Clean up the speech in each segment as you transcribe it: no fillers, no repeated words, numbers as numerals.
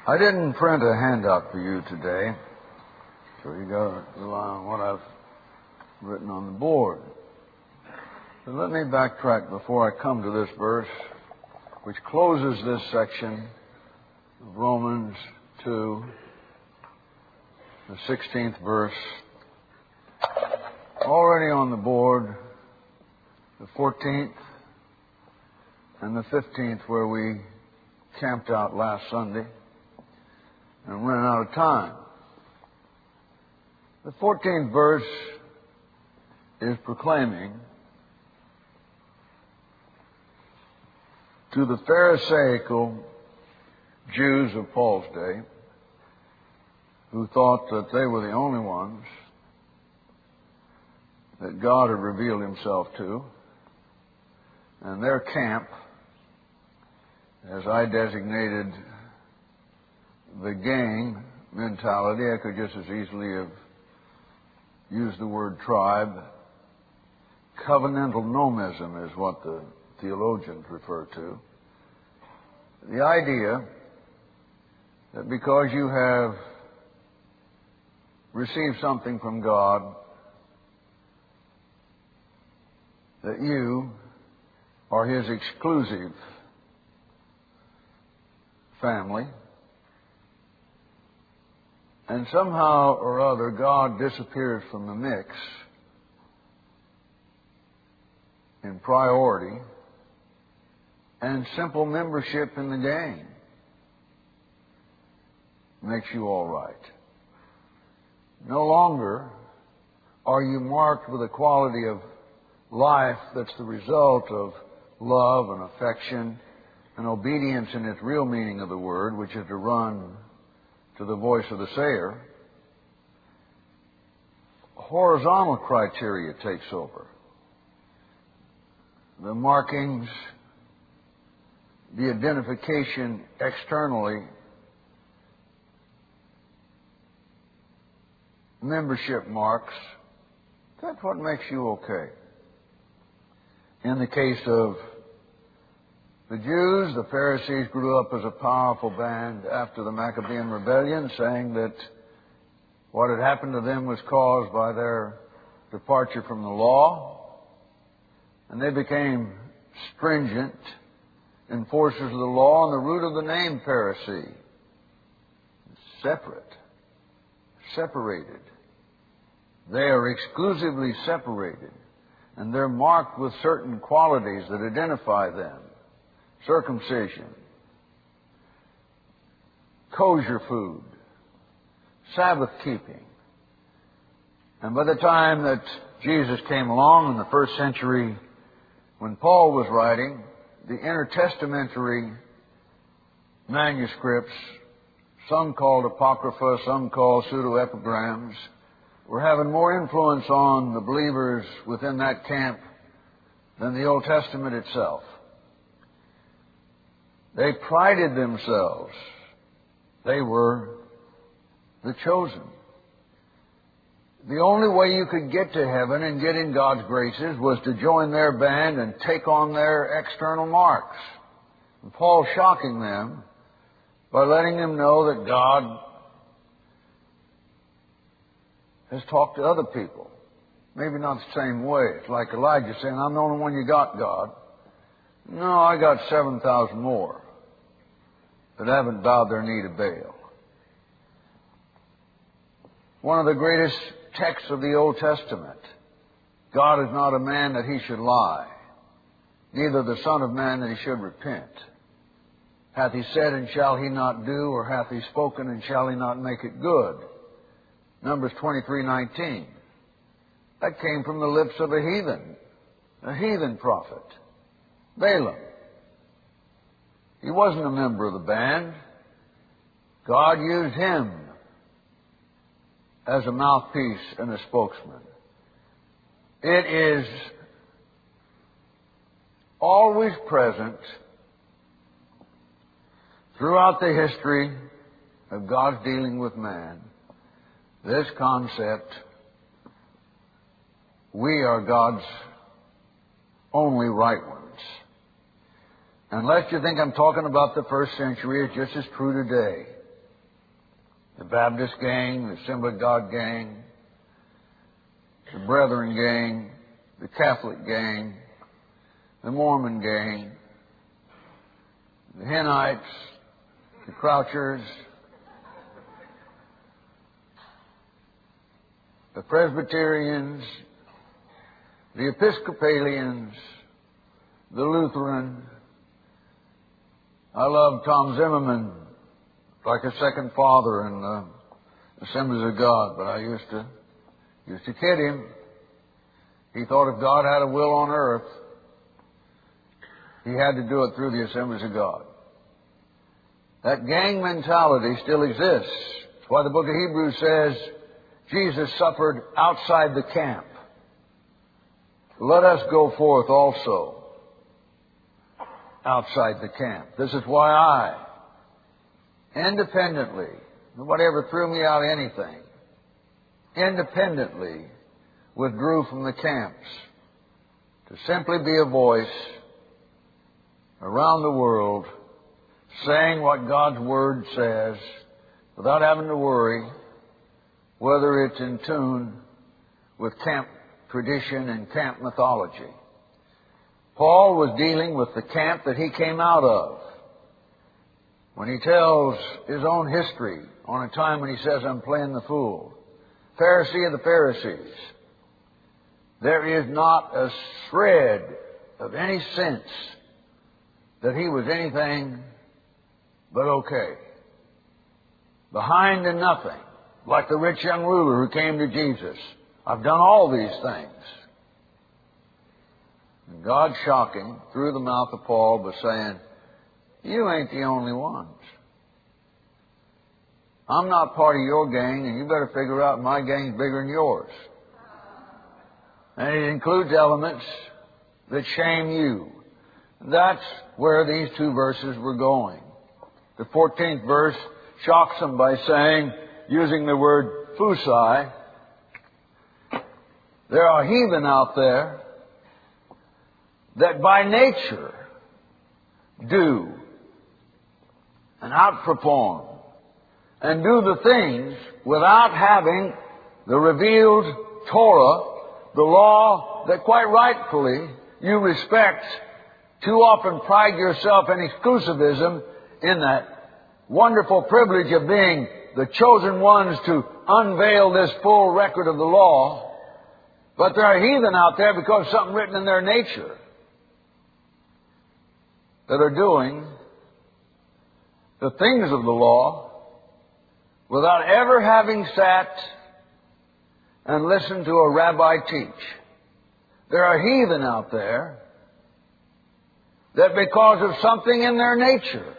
I didn't print a handout for you today, so you got to rely on what I've written on the board. But let me backtrack before I come to this verse, which closes this section of Romans 2, the 16th verse. Already on the board, the 14th and the 15th, where we camped out last Sunday and ran out of time. The 14th verse is proclaiming to the Pharisaical Jews of Paul's day, who thought that they were the only ones that God had revealed himself to, and their camp, as I designated the gang mentality, I could just as easily have used the word tribe. Covenantal nomism is what the theologians refer to. The idea that because you have received something from God, that you are His exclusive family, and somehow or other God disappears from the mix in priority and simple membership in the gang makes you all right. No longer are you marked with a quality of life that's the result of love and affection and obedience in its real meaning of the word, which is to run to the voice of the sayer. Horizontal criteria takes over. The markings, the identification externally, membership marks, that's what makes you okay. In the case of the Jews, the Pharisees grew up as a powerful band after the Maccabean rebellion, saying that what had happened to them was caused by their departure from the law, and they became stringent enforcers of the law, and the root of the name Pharisee is separated. They are exclusively separated, and they're marked with certain qualities that identify them. Circumcision, kosher food, Sabbath keeping. And by the time that Jesus came along in the first century, when Paul was writing, the intertestamentary manuscripts, some called apocrypha, some called pseudo-epigrams, were having more influence on the believers within that camp than the Old Testament itself. They prided themselves. They were the chosen. The only way you could get to heaven and get in God's graces was to join their band and take on their external marks. And Paul's shocking them by letting them know that God has talked to other people. Maybe not the same way. It's like Elijah saying, I'm the only one you got, God. No, I got 7,000 more that haven't bowed their knee to Baal. One of the greatest texts of the Old Testament. God is not a man that He should lie, neither the Son of Man that He should repent. Hath He said, and shall He not do? Or hath He spoken, and shall He not make it good? Numbers 23:19. That came from the lips of a heathen prophet, Balaam. He wasn't a member of the band. God used him as a mouthpiece and a spokesman. It is always present throughout the history of God's dealing with man, this concept, we are God's only right ones. Unless you think I'm talking about the first century, it's just as true today. the Baptist gang, the Assembly of God gang, the Brethren gang, the Catholic gang, the Mormon gang, the Hennites, the Crouchers, the Presbyterians, the Episcopalians, the Lutheran. I love Tom Zimmerman like a second father in the Assemblies of God, but I used to kid him. He thought if God had a will on earth, He had to do it through the Assemblies of God. That gang mentality still exists. That's why the book of Hebrews says Jesus suffered outside the camp. Let us go forth also outside the camp. This is why I, independently, nobody ever threw me out of anything, independently withdrew from the camps to simply be a voice around the world saying what God's Word says without having to worry whether it's in tune with camp tradition and camp mythology. Paul was dealing with the camp that he came out of. When he tells his own history on a time when he says, I'm playing the fool, Pharisee of the Pharisees, there is not a shred of any sense that he was anything but okay. Behind in nothing, like the rich young ruler who came to Jesus. I've done all these things. And God shocking through the mouth of Paul by saying, you ain't the only ones. I'm not part of your gang, and you better figure out my gang's bigger than yours. And it includes elements that shame you. That's where these two verses were going. The 14th verse shocks them by saying, using the word fusai, there are heathen out there that by nature do and outperform and do the things without having the revealed Torah, the law that quite rightfully you respect. Too often pride yourself in exclusivism in that wonderful privilege of being the chosen ones to unveil this full record of the law. But there are heathen out there because of something written in their nature that are doing the things of the law without ever having sat and listened to a rabbi teach. There are heathen out there that because of something in their nature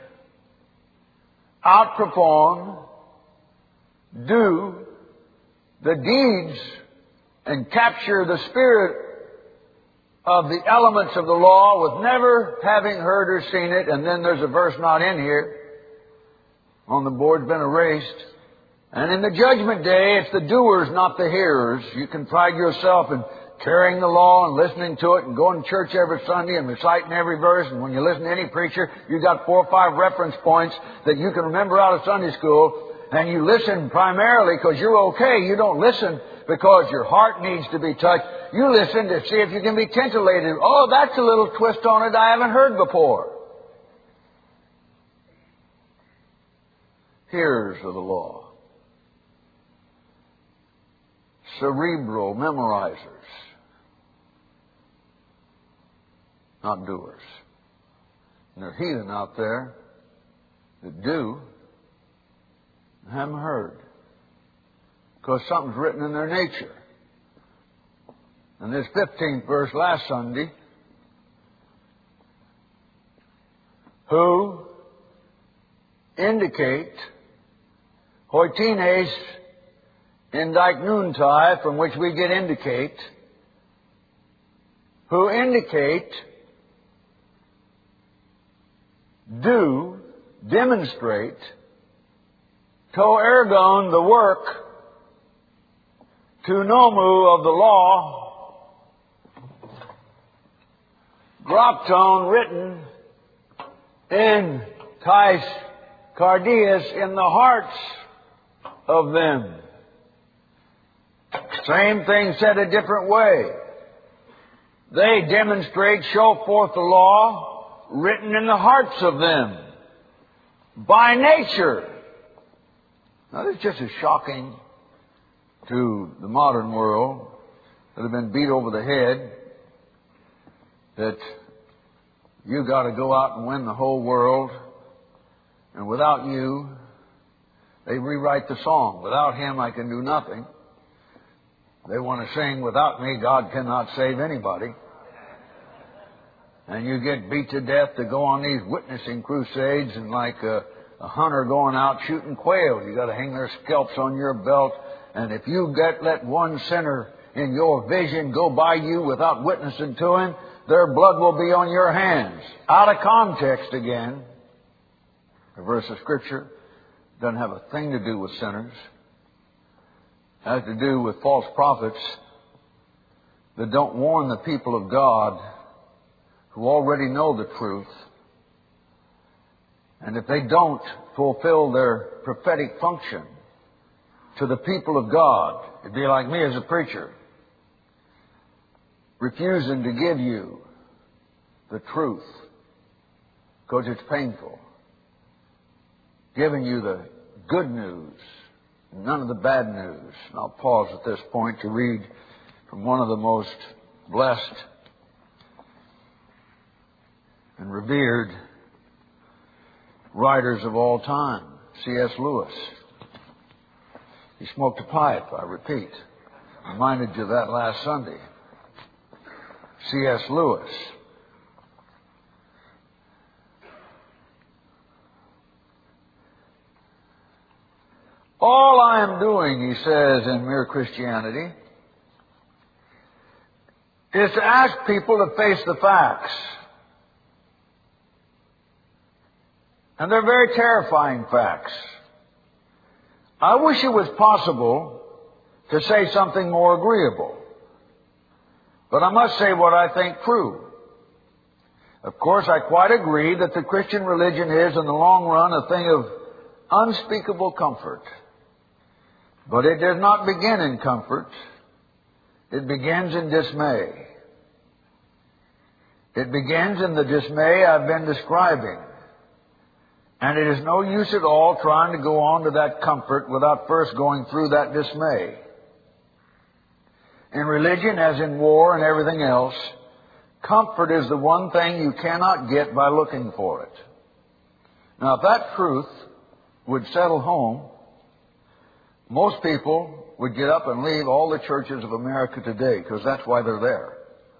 outperform, do the deeds and capture the spirit of the elements of the law with never having heard or seen it. And then there's a verse not in here. On the board's been erased. And in the judgment day, it's the doers, not the hearers. You can pride yourself in carrying the law and listening to it and going to church every Sunday and reciting every verse. And when you listen to any preacher, you've got 4 or 5 reference points that you can remember out of Sunday school. And you listen primarily because you're okay. You don't listen because your heart needs to be touched. You listen to see if you can be titillated. Oh, that's a little twist on it I haven't heard before. Hearers of the law. Cerebral memorizers. Not doers. And there are heathen out there that do and haven't heard. Because something's written in their nature. And this 15th verse last Sunday, who indicate hoitines indiknuntai, from which we get indicate, who indicate, do, demonstrate, to ergon, the work, to nomu of the law, grapton, written, in tais cardias, in the hearts of them. Same thing said a different way. They demonstrate, show forth the law written in the hearts of them by nature. Now, this is just as shocking to the modern world that have been beat over the head that you got to go out and win the whole world, and without you, they rewrite the song. Without Him, I can do nothing. They want to sing, without me, God cannot save anybody. And you get beat to death to go on these witnessing crusades, and like a hunter going out shooting quail, you got to hang their scalps on your belt. And if you let one sinner in your vision go by you without witnessing to him, their blood will be on your hands. Out of context again. A verse of Scripture doesn't have a thing to do with sinners. It has to do with false prophets that don't warn the people of God who already know the truth. And if they don't fulfill their prophetic function to the people of God, it'd be like me as a preacher, refusing to give you the truth because it's painful. Giving you the good news, none of the bad news. And I'll pause at this point to read from one of the most blessed and revered writers of all time, C.S. Lewis. He smoked a pipe, I repeat. Reminded you of that last Sunday. C.S. Lewis. All I am doing, he says in Mere Christianity, is to ask people to face the facts. And they're very terrifying facts. I wish it was possible to say something more agreeable. But I must say what I think true. Of course, I quite agree that the Christian religion is, in the long run, a thing of unspeakable comfort. But it does not begin in comfort. It begins in dismay. It begins in the dismay I've been describing. And it is no use at all trying to go on to that comfort without first going through that dismay. In religion, as in war and everything else, comfort is the one thing you cannot get by looking for it. Now, if that truth would settle home, most people would get up and leave all the churches of America today, because that's why they're there.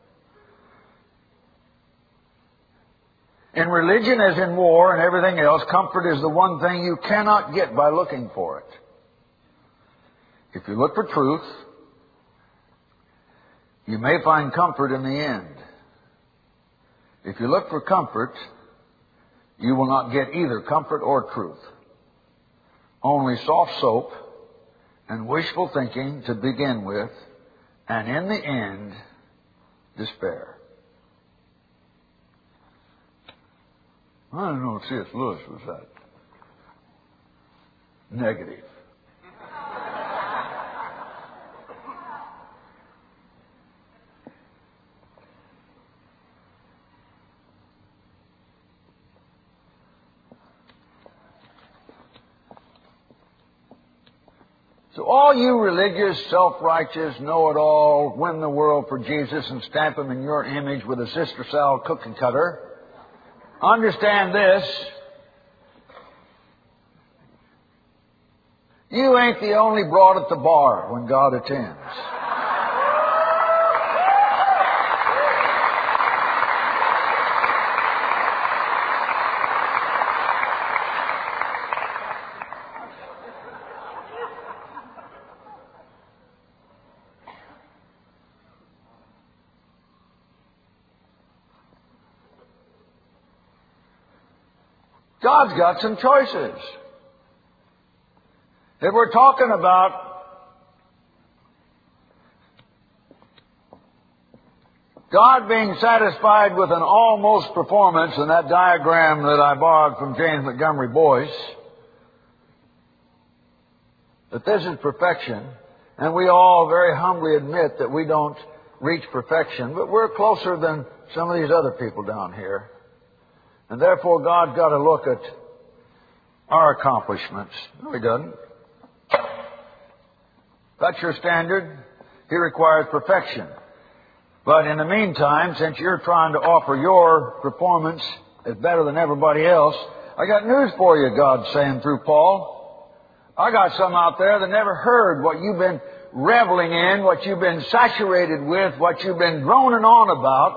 In religion, as in war and everything else, comfort is the one thing you cannot get by looking for it. If you look for truth, you may find comfort in the end. If you look for comfort, you will not get either comfort or truth. Only soft soap and wishful thinking to begin with, and in the end, despair. I don't know if C.S. Lewis was that negative. So all you religious, self-righteous, know-it-all, win the world for Jesus and stamp him in your image with a Sister Sal cookie cutter, understand this. You ain't the only broad at the bar when God attends. God's got some choices. If we're talking about God being satisfied with an almost performance in that diagram that I borrowed from James Montgomery Boyce, that this is perfection, and we all very humbly admit that we don't reach perfection, but we're closer than some of these other people down here. And therefore, God's got to look at our accomplishments. No, He doesn't. That's your standard. He requires perfection. But in the meantime, since you're trying to offer your performance as better than everybody else, I got news for you, God's saying through Paul. I got some out there that never heard what you've been reveling in, what you've been saturated with, what you've been droning on about.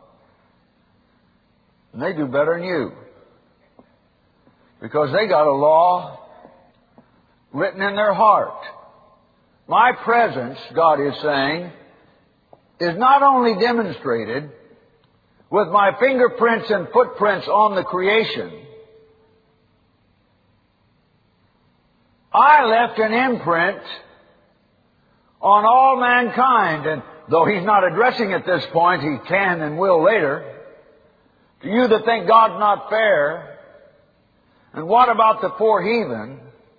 And they do better than you. Because they got a law written in their heart. My presence, God is saying, is not only demonstrated with my fingerprints and footprints on the creation. I left an imprint on all mankind, and though He's not addressing at this point, He can and will later. To you that think God's not fair, and what about the poor heathen?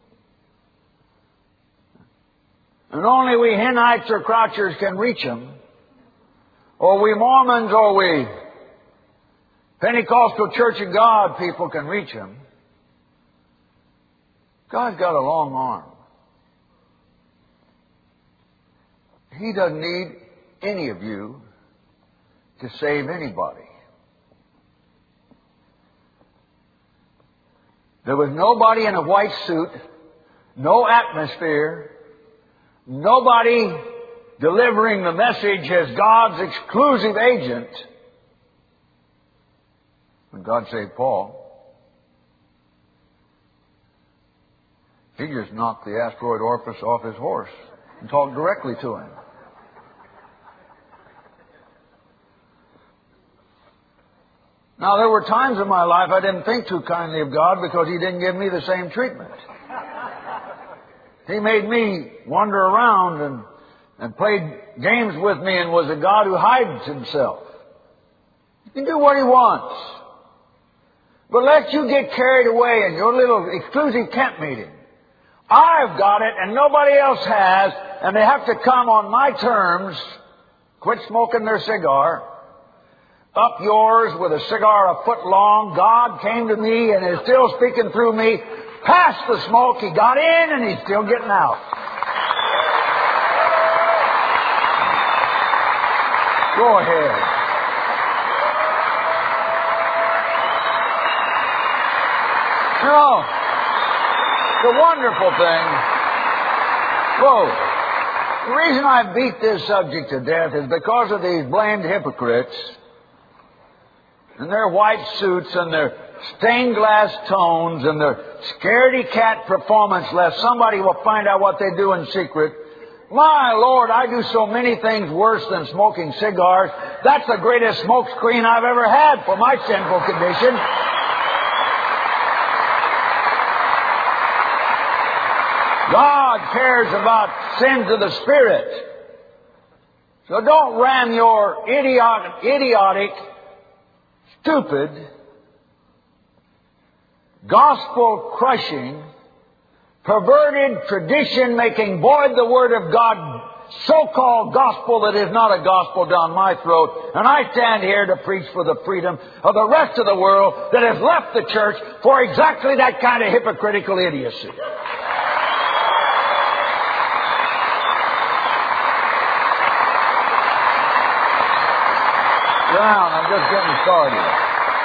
And only we Hinites or Crouchers can reach them, or we Mormons or we Pentecostal Church of God people can reach them. God's got a long arm. He doesn't need any of you to save anybody. There was nobody in a white suit, no atmosphere, nobody delivering the message as God's exclusive agent when God saved Paul. He just knocked the asteroid Orpheus off his horse and talked directly to him. Now, there were times in my life I didn't think too kindly of God because He didn't give me the same treatment. He made me wander around and played games with me and was a God who hides Himself. He can do what He wants. But let you get carried away in your little exclusive camp meeting. I've got it and nobody else has, and they have to come on my terms, quit smoking their cigar, up yours with a cigar a foot long. God came to me and is still speaking through me. Past the smoke, He got in and He's still getting out. Go ahead. You know, the wonderful thing, the reason I beat this subject to death is because of these blamed hypocrites and their white suits and their stained glass tones and their scaredy cat performance, lest somebody will find out what they do in secret. My Lord, I do so many things worse than smoking cigars. That's the greatest smoke screen I've ever had for my sinful condition. God cares about sins of the Spirit. So don't ram your idiotic, stupid, gospel-crushing, perverted, tradition-making, void the Word of God, so-called gospel that is not a gospel down my throat. And I stand here to preach for the freedom of the rest of the world that has left the church for exactly that kind of hypocritical idiocy. Down, I'm just getting started.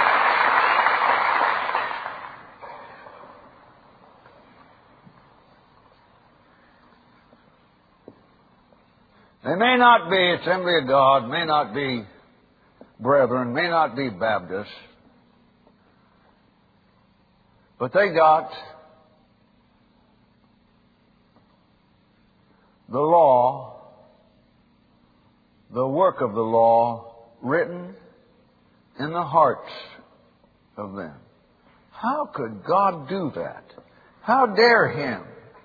They may not be Assembly of God, may not be Brethren, may not be Baptists, but they got the law, the work of the law, written in the hearts of them. How could God do that? How dare Him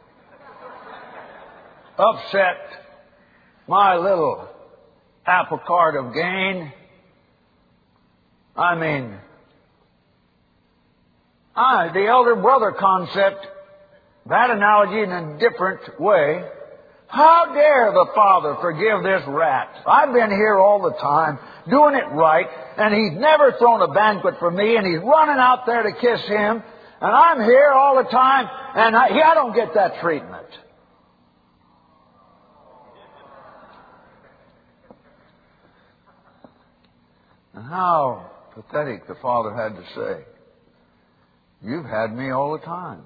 upset my little apple cart of gain? I mean, the elder brother concept that analogy in a different way, how dare the Father forgive this rat? I've been here all the time, doing it right, and he's never thrown a banquet for me, and he's running out there to kiss him, and I'm here all the time, and I don't get that treatment. And how pathetic the Father had to say, you've had me all the time.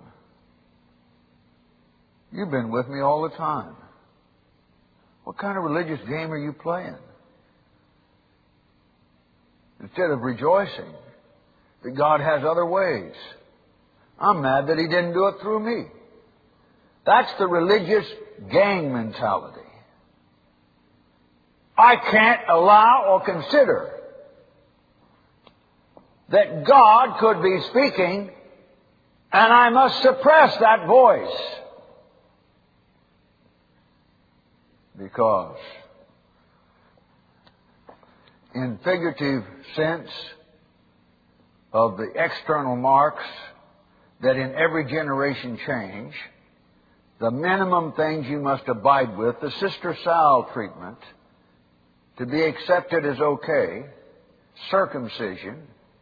You've been with me all the time. What kind of religious game are you playing? Instead of rejoicing that God has other ways, I'm mad that He didn't do it through me. That's the religious gang mentality. I can't allow or consider that God could be speaking, and I must suppress that voice. Because in figurative sense of the external marks that in every generation change, the minimum things you must abide with, the Sister Sal treatment, to be accepted as okay, circumcision.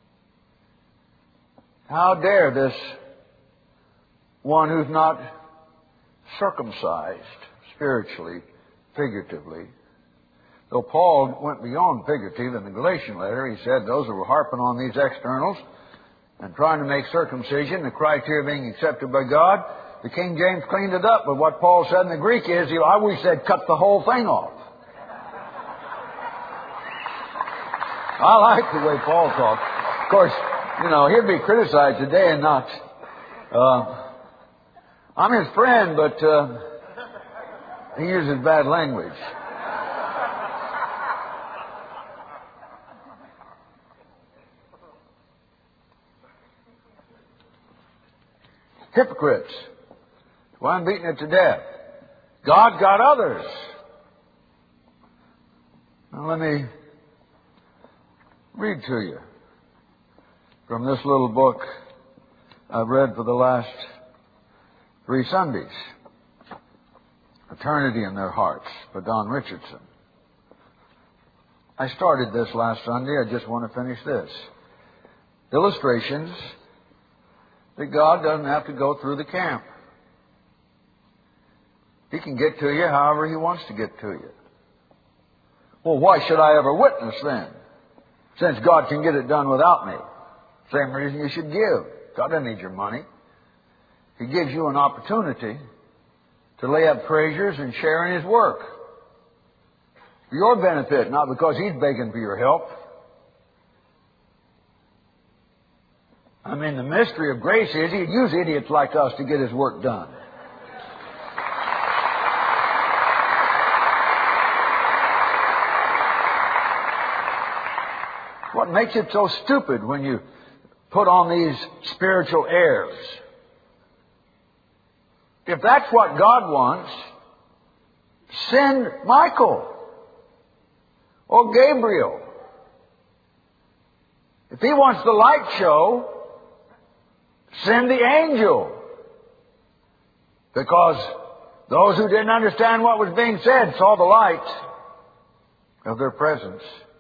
How dare this one who's not circumcised spiritually, figuratively. Though Paul went beyond figurative in the Galatian letter, he said those who were harping on these externals and trying to make circumcision the criteria being accepted by God, the King James cleaned it up. But what Paul said in the Greek is, I wish they'd cut the whole thing off. I like the way Paul talks. Of course, he'll be criticized today and not. I'm his friend, but he uses bad language. Hypocrites. Why I'm beating it to death. God got others. Now let me read to you from this little book I've read for the last 3 Sundays. Eternity in Their Hearts by Don Richardson. I started this last Sunday. I just want to finish this. Illustrations that God doesn't have to go through the camp. He can get to you however He wants to get to you. Well, why should I ever witness then? Since God can get it done without me. Same reason you should give. God doesn't need your money. He gives you an opportunity to lay up treasures and share in His work. For your benefit, not because He's begging for your help. I mean, the mystery of grace is He'd use idiots like us to get His work done. What makes it so stupid when you put on these spiritual airs? If that's what God wants, send Michael or Gabriel. If He wants the light show, send the angel. Because those who didn't understand what was being said saw the light of their presence.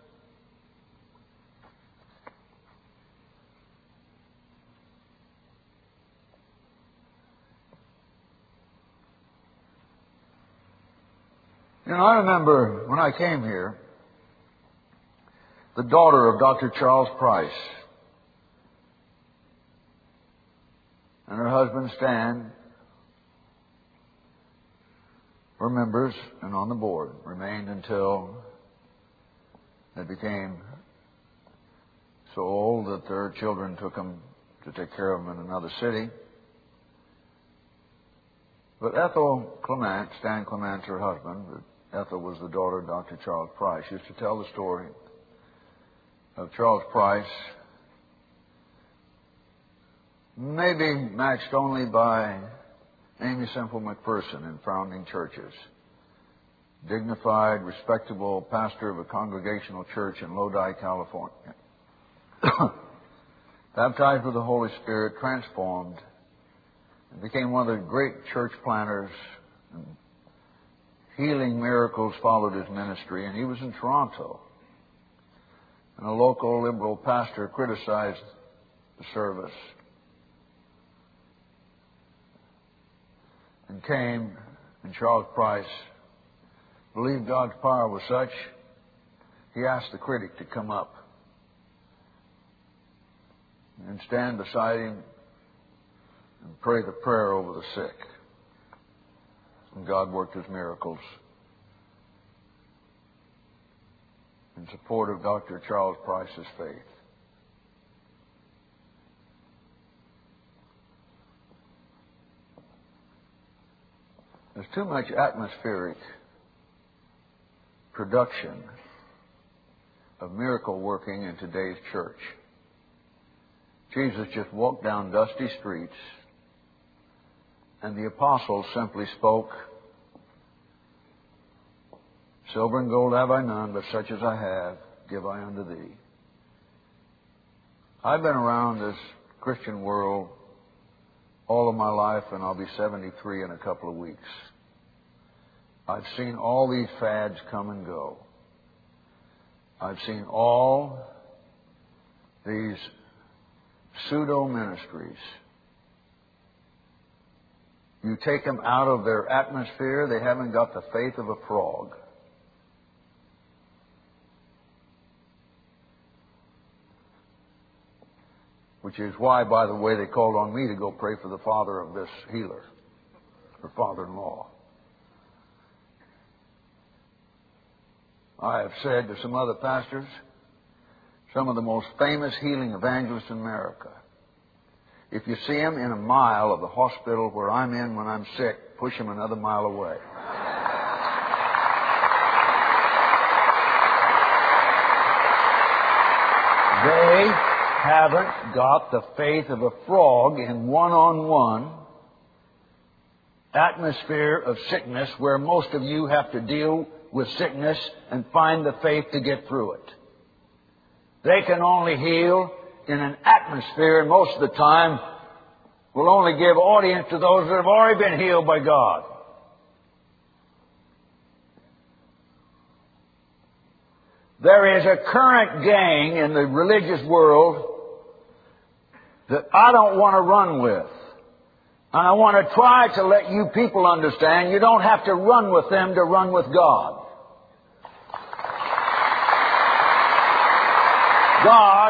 I remember when I came here, the daughter of Dr. Charles Price and her husband Stan were members and on the board, remained until they became so old that their children took them to take care of them in another city. But Ethel Clement, Stan Clement's her husband, but Ethel was the daughter of Dr. Charles Price, used to tell the story of Charles Price, maybe matched only by Amy Semple McPherson in founding churches. Dignified, respectable pastor of a congregational church in Lodi, California. Baptized with the Holy Spirit, transformed, He became one of the great church planters. Healing miracles followed his ministry, and he was in Toronto. And a local liberal pastor criticized the service and came, and Charles Price believed God's power was such, he asked the critic to come up and stand beside him and pray the prayer over the sick. And God worked His miracles in support of Dr. Charles Price's faith. There's too much atmospheric production of miracle working in today's church. Jesus just walked down dusty streets, and the apostles simply spoke, "Silver and gold have I none, but such as I have, give I unto thee." I've been around this Christian world all of my life, and I'll be 73 in a couple of weeks. I've seen all these fads come and go. I've seen all these pseudo-ministries. You take them out of their atmosphere, they haven't got the faith of a frog. Which is why, by the way, they called on me to go pray for the father of this healer, her father-in-law. I have said to some other pastors, some of the most famous healing evangelists in America, if you see them in a mile of the hospital where I'm in when I'm sick, push them another mile away. They haven't got the faith of a frog in one-on-one atmosphere of sickness where most of you have to deal with sickness and find the faith to get through it. They can only heal in an atmosphere, and most of the time will only give audience to those that have already been healed by God. There is a current gang in the religious world that I don't want to run with. And I want to try to let you people understand you don't have to run with them to run with God. God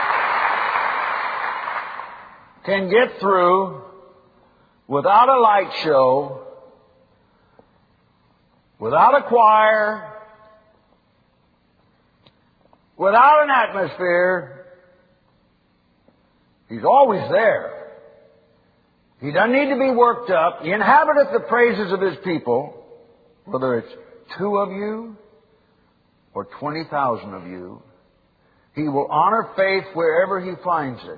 can get through without a light show, without a choir, without an atmosphere. He's always there. He doesn't need to be worked up. He inhabiteth the praises of His people, whether it's 2 of you or 20,000 of you. He will honor faith wherever He finds it.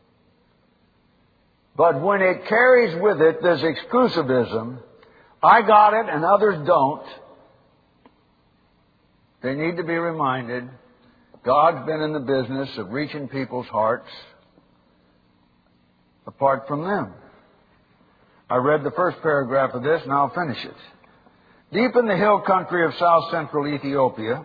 But when it carries with it this exclusivism, I got it and others don't, they need to be reminded God's been in the business of reaching people's hearts apart from them. I read the first paragraph of this, and I'll finish it. Deep in the hill country of south-central Ethiopia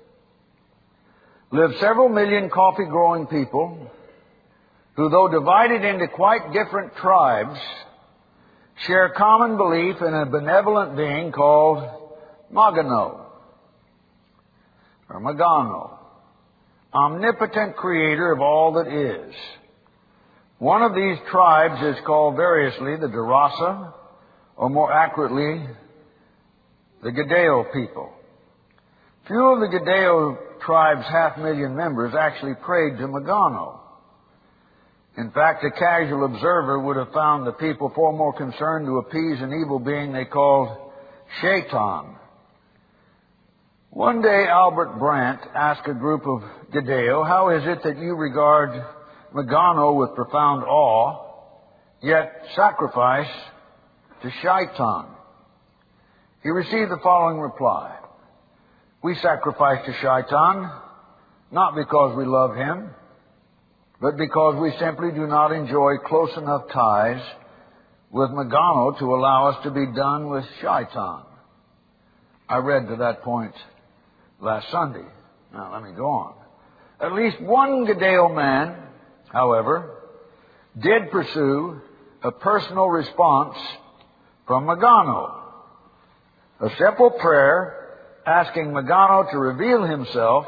live several million coffee-growing people who, though divided into quite different tribes, share common belief in a benevolent being called Magano, or Magano, omnipotent creator of all that is. One of these tribes is called variously the Darasa, or more accurately, the Gadeo people. Few of the Gadeo tribe's 500,000 members actually prayed to Magano. In fact, a casual observer would have found the people far more concerned to appease an evil being they called Shaitan. One day, Albert Brandt asked a group of Gadeo, "How is it that you regard Magano with profound awe, yet sacrifice to Shaitan?" He received the following reply: "We sacrifice to Shaitan not because we love him, but because we simply do not enjoy close enough ties with Magano to allow us to be done with Shaitan. I read to that point last Sunday. Now let me go on. At least one Giddeo man, however, did pursue a personal response from Magano. A simple prayer asking Magano to reveal himself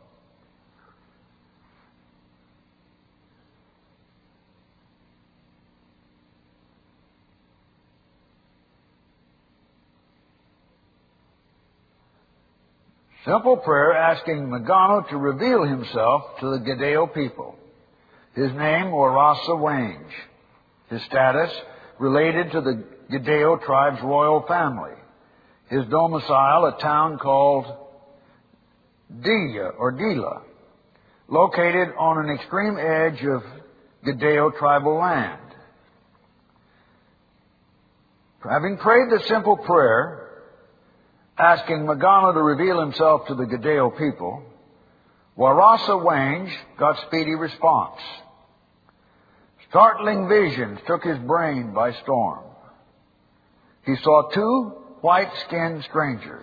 simple prayer asking Magano to reveal himself to the Giddeo people. His name, Warasa Wange. His status, related to the Giddeo tribe's royal family. His domicile, a town called Dila, located on an extreme edge of Giddeo tribal land. Having prayed the simple prayer, asking Magano to reveal himself to the Giddeo people, Warasa Wange got speedy response. Startling visions took his brain by storm. He saw two white-skinned strangers.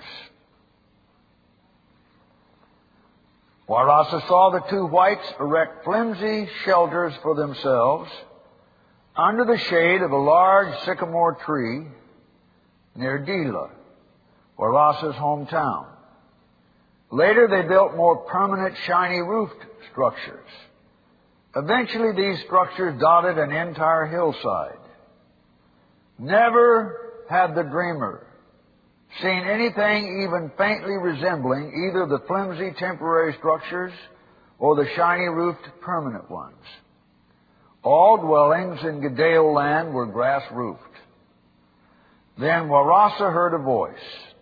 Warasa saw the two whites erect flimsy shelters for themselves under the shade of a large sycamore tree near Dila, Warasa's hometown. Later they built more permanent shiny-roofed structures. Eventually these structures dotted an entire hillside. Never had the dreamer seen anything even faintly resembling either the flimsy temporary structures or the shiny-roofed permanent ones. All dwellings in Giddeo land were grass-roofed. Then Warasa heard a voice.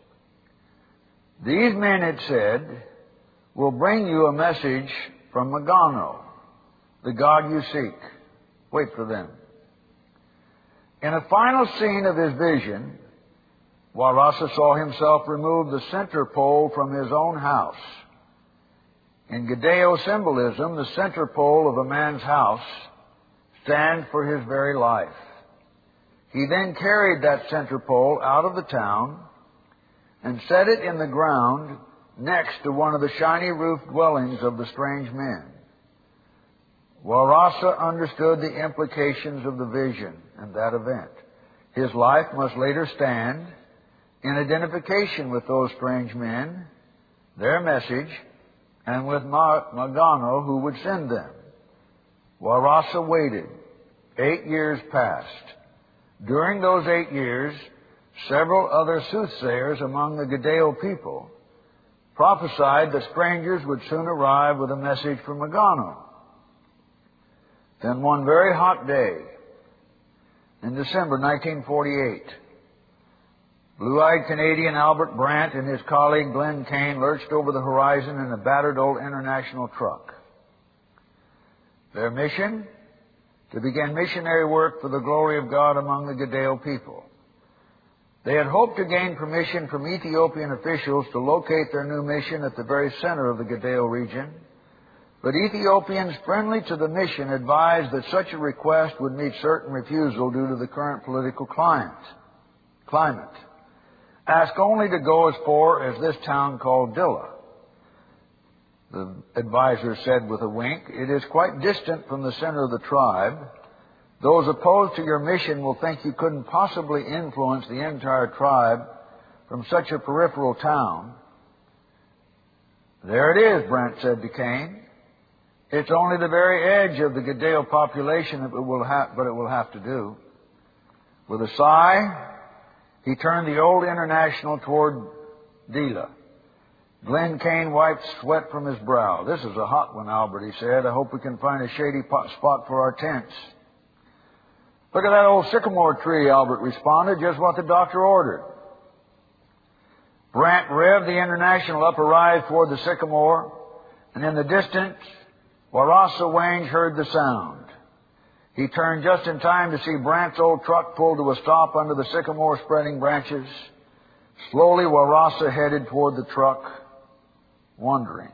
These men, it said, will bring you a message from Magano, the God you seek. Wait for them. In a final scene of his vision, Warasa saw himself remove the center pole from his own house. In Giddeo symbolism, the center pole of a man's house stands for his very life. He then carried that center pole out of the town and set it in the ground next to one of the shiny-roofed dwellings of the strange men. Warasa understood the implications of the vision and that event. His life must later stand in identification with those strange men, their message, and with Magano who would send them. Warasa waited. 8 years passed. During those 8 years, several other soothsayers among the Giddeo people prophesied that strangers would soon arrive with a message from Magano. Then one very hot day, in December 1948, blue-eyed Canadian Albert Brandt and his colleague Glenn Kane lurched over the horizon in a battered old international truck. Their mission? To begin missionary work for the glory of God among the Giddeo people. They had hoped to gain permission from Ethiopian officials to locate their new mission at the very center of the Giddeo region, but Ethiopians friendly to the mission advised that such a request would meet certain refusal due to the current political climate. Ask only to go as far as this town called Dila. The advisor said with a wink, it is quite distant from the center of the tribe. Those opposed to your mission will think you couldn't possibly influence the entire tribe from such a peripheral town. There it is, Brent said to Kane. It's only the very edge of the Giddeo population, but it will have to do. With a sigh, he turned the old international toward Dila. Glenn Kane wiped sweat from his brow. This is a hot one, Albert, he said. I hope we can find a shady spot for our tents. Look at that old sycamore tree, Albert responded. Just what the doctor ordered. Brandt revved the international up a rise toward the sycamore, and in the distance, Warasa Wange heard the sound. He turned just in time to see Brandt's old truck pull to a stop under the sycamore spreading branches. Slowly, Warasa headed toward the truck, wondering.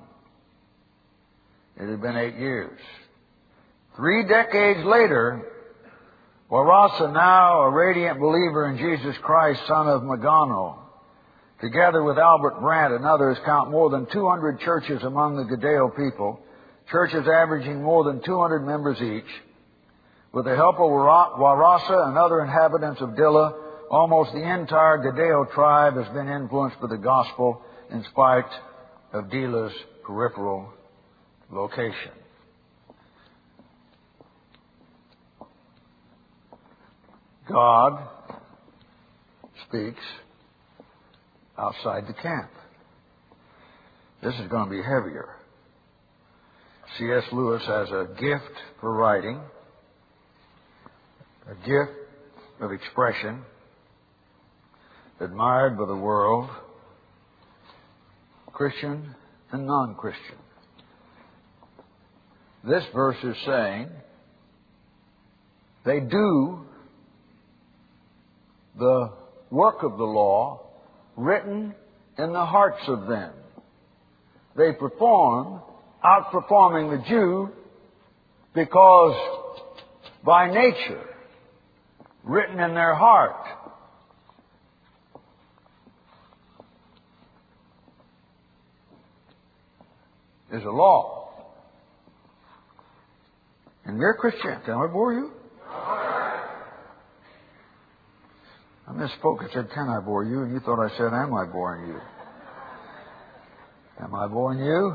It had been 8 years. 3 decades later, Warasa, now a radiant believer in Jesus Christ, son of Magano, together with Albert Brandt and others, count more than 200 churches among the Gadeo people, churches averaging more than 200 members each. With the help of Warasa and other inhabitants of Dilla, almost the entire Gadeo tribe has been influenced by the gospel in spite of Dilla's peripheral location. God speaks outside the camp. This is going to be heavier. C.S. Lewis has a gift for writing, a gift of expression, admired by the world, Christian and non-Christian. This verse is saying, they do the work of the law written in the hearts of them. They perform, outperforming the Jew, because by nature, written in their heart, is a law. And mere Christianity. Can I bore you? I misspoke. I said, can I bore you? And you thought I said, am I boring you? Am I boring you?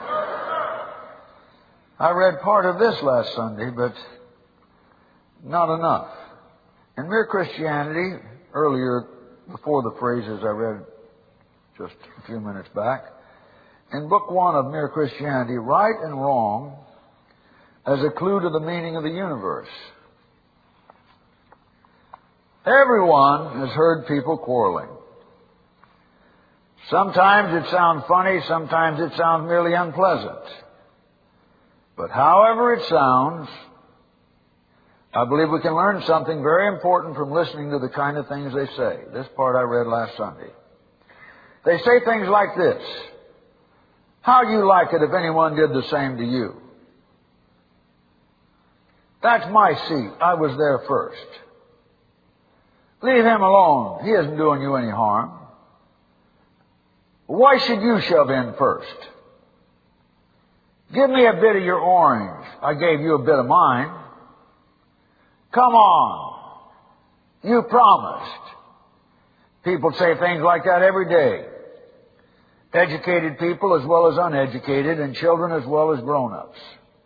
I read part of this last Sunday, but not enough. In Mere Christianity, earlier, before the phrases I read just a few minutes back, in Book 1 of Mere Christianity, right and wrong as a clue to the meaning of the universe. Everyone has heard people quarreling. Sometimes it sounds funny, sometimes it sounds merely unpleasant. But however it sounds, I believe we can learn something very important from listening to the kind of things they say. This part I read last Sunday. They say things like this: how'd you like it if anyone did the same to you? That's my seat. I was there first. Leave him alone. He isn't doing you any harm. Why should you shove in first? Give me a bit of your orange. I gave you a bit of mine. Come on. You promised. People say things like that every day. Educated people as well as uneducated, and children as well as grown-ups.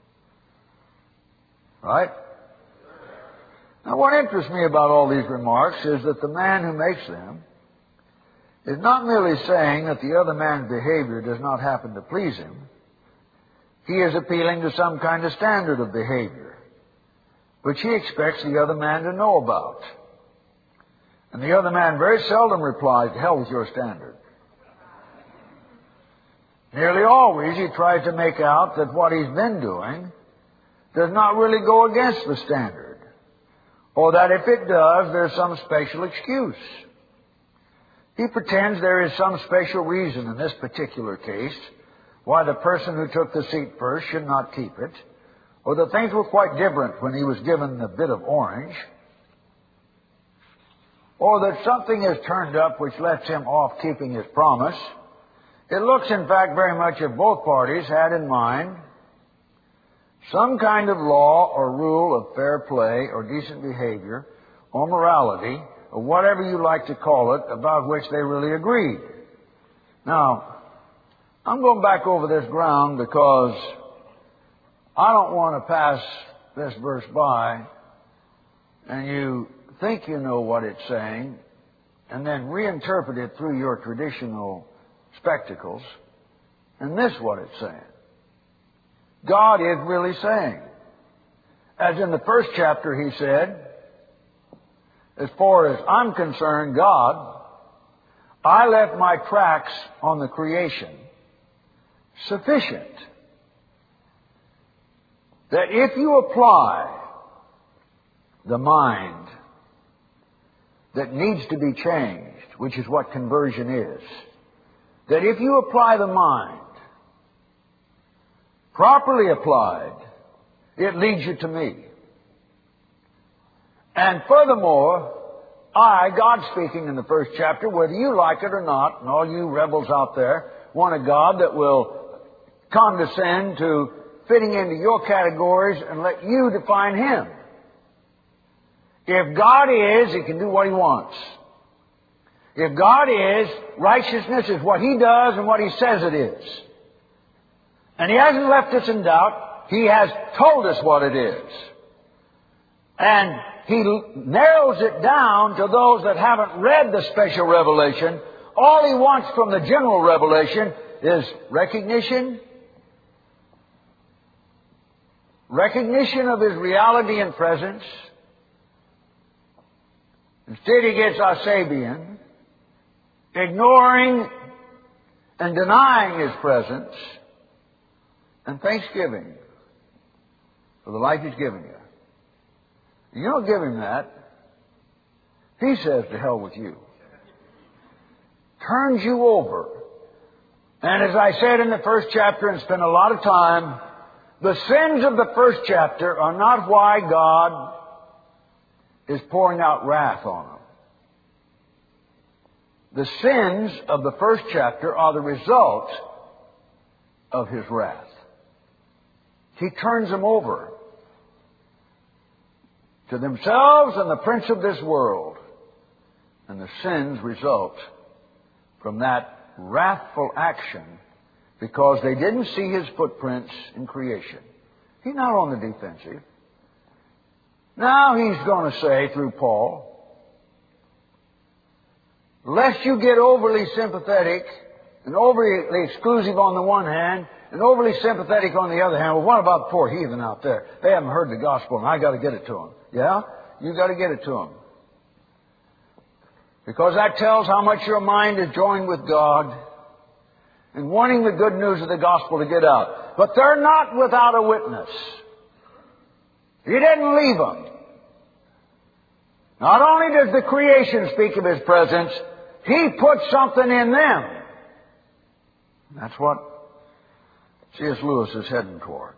Right? Now, what interests me about all these remarks is that the man who makes them is not merely saying that the other man's behavior does not happen to please him. He is appealing to some kind of standard of behavior, which he expects the other man to know about. And the other man very seldom replies, "To hell with your standard." Nearly always he tries to make out that what he's been doing does not really go against the standard, or that if it does, there's some special excuse. He pretends there is some special reason in this particular case why the person who took the seat first should not keep it, or that things were quite different when he was given the bit of orange, or that something has turned up which lets him off keeping his promise. It looks, in fact, very much as both parties had in mind some kind of law or rule of fair play or decent behavior or morality or whatever you like to call it, about which they really agreed. Now, I'm going back over this ground because I don't want to pass this verse by and you think you know what it's saying and then reinterpret it through your traditional spectacles and miss what it's saying. God is really saying, as in the first chapter he said, as far as I'm concerned, God, I left my tracks on the creation sufficient that if you apply the mind that needs to be changed, which is what conversion is, that if you apply the mind, properly applied, it leads you to me. And furthermore, I, God speaking in the first chapter, whether you like it or not, and all you rebels out there, want a God that will condescend to fitting into your categories and let you define Him. If God is, He can do what He wants. If God is, righteousness is what He does and what He says it is. And He hasn't left us in doubt. He has told us what it is. And He narrows it down to those that haven't read the special revelation. All He wants from the general revelation is recognition of His reality and presence. Instead He gets Asabian, ignoring and denying His presence, and thanksgiving for the life He's given you. You don't give Him that. He says, to hell with you. Turns you over. And as I said in the first chapter and spent a lot of time, the sins of the first chapter are not why God is pouring out wrath on them. The sins of the first chapter are the result of His wrath. He turns them over to themselves and the prince of this world. And the sins result from that wrathful action because they didn't see His footprints in creation. He's not on the defensive. Now He's going to say through Paul, lest you get overly sympathetic and overly exclusive on the one hand and overly sympathetic on the other hand. Well, what about the poor heathen out there? They haven't heard the gospel and I got to get it to them. Yeah? You got to get it to them. Because that tells how much your mind is joined with God and wanting the good news of the gospel to get out. But they're not without a witness. He didn't leave them. Not only does the creation speak of His presence, He put something in them. That's what C.S. Lewis is heading toward.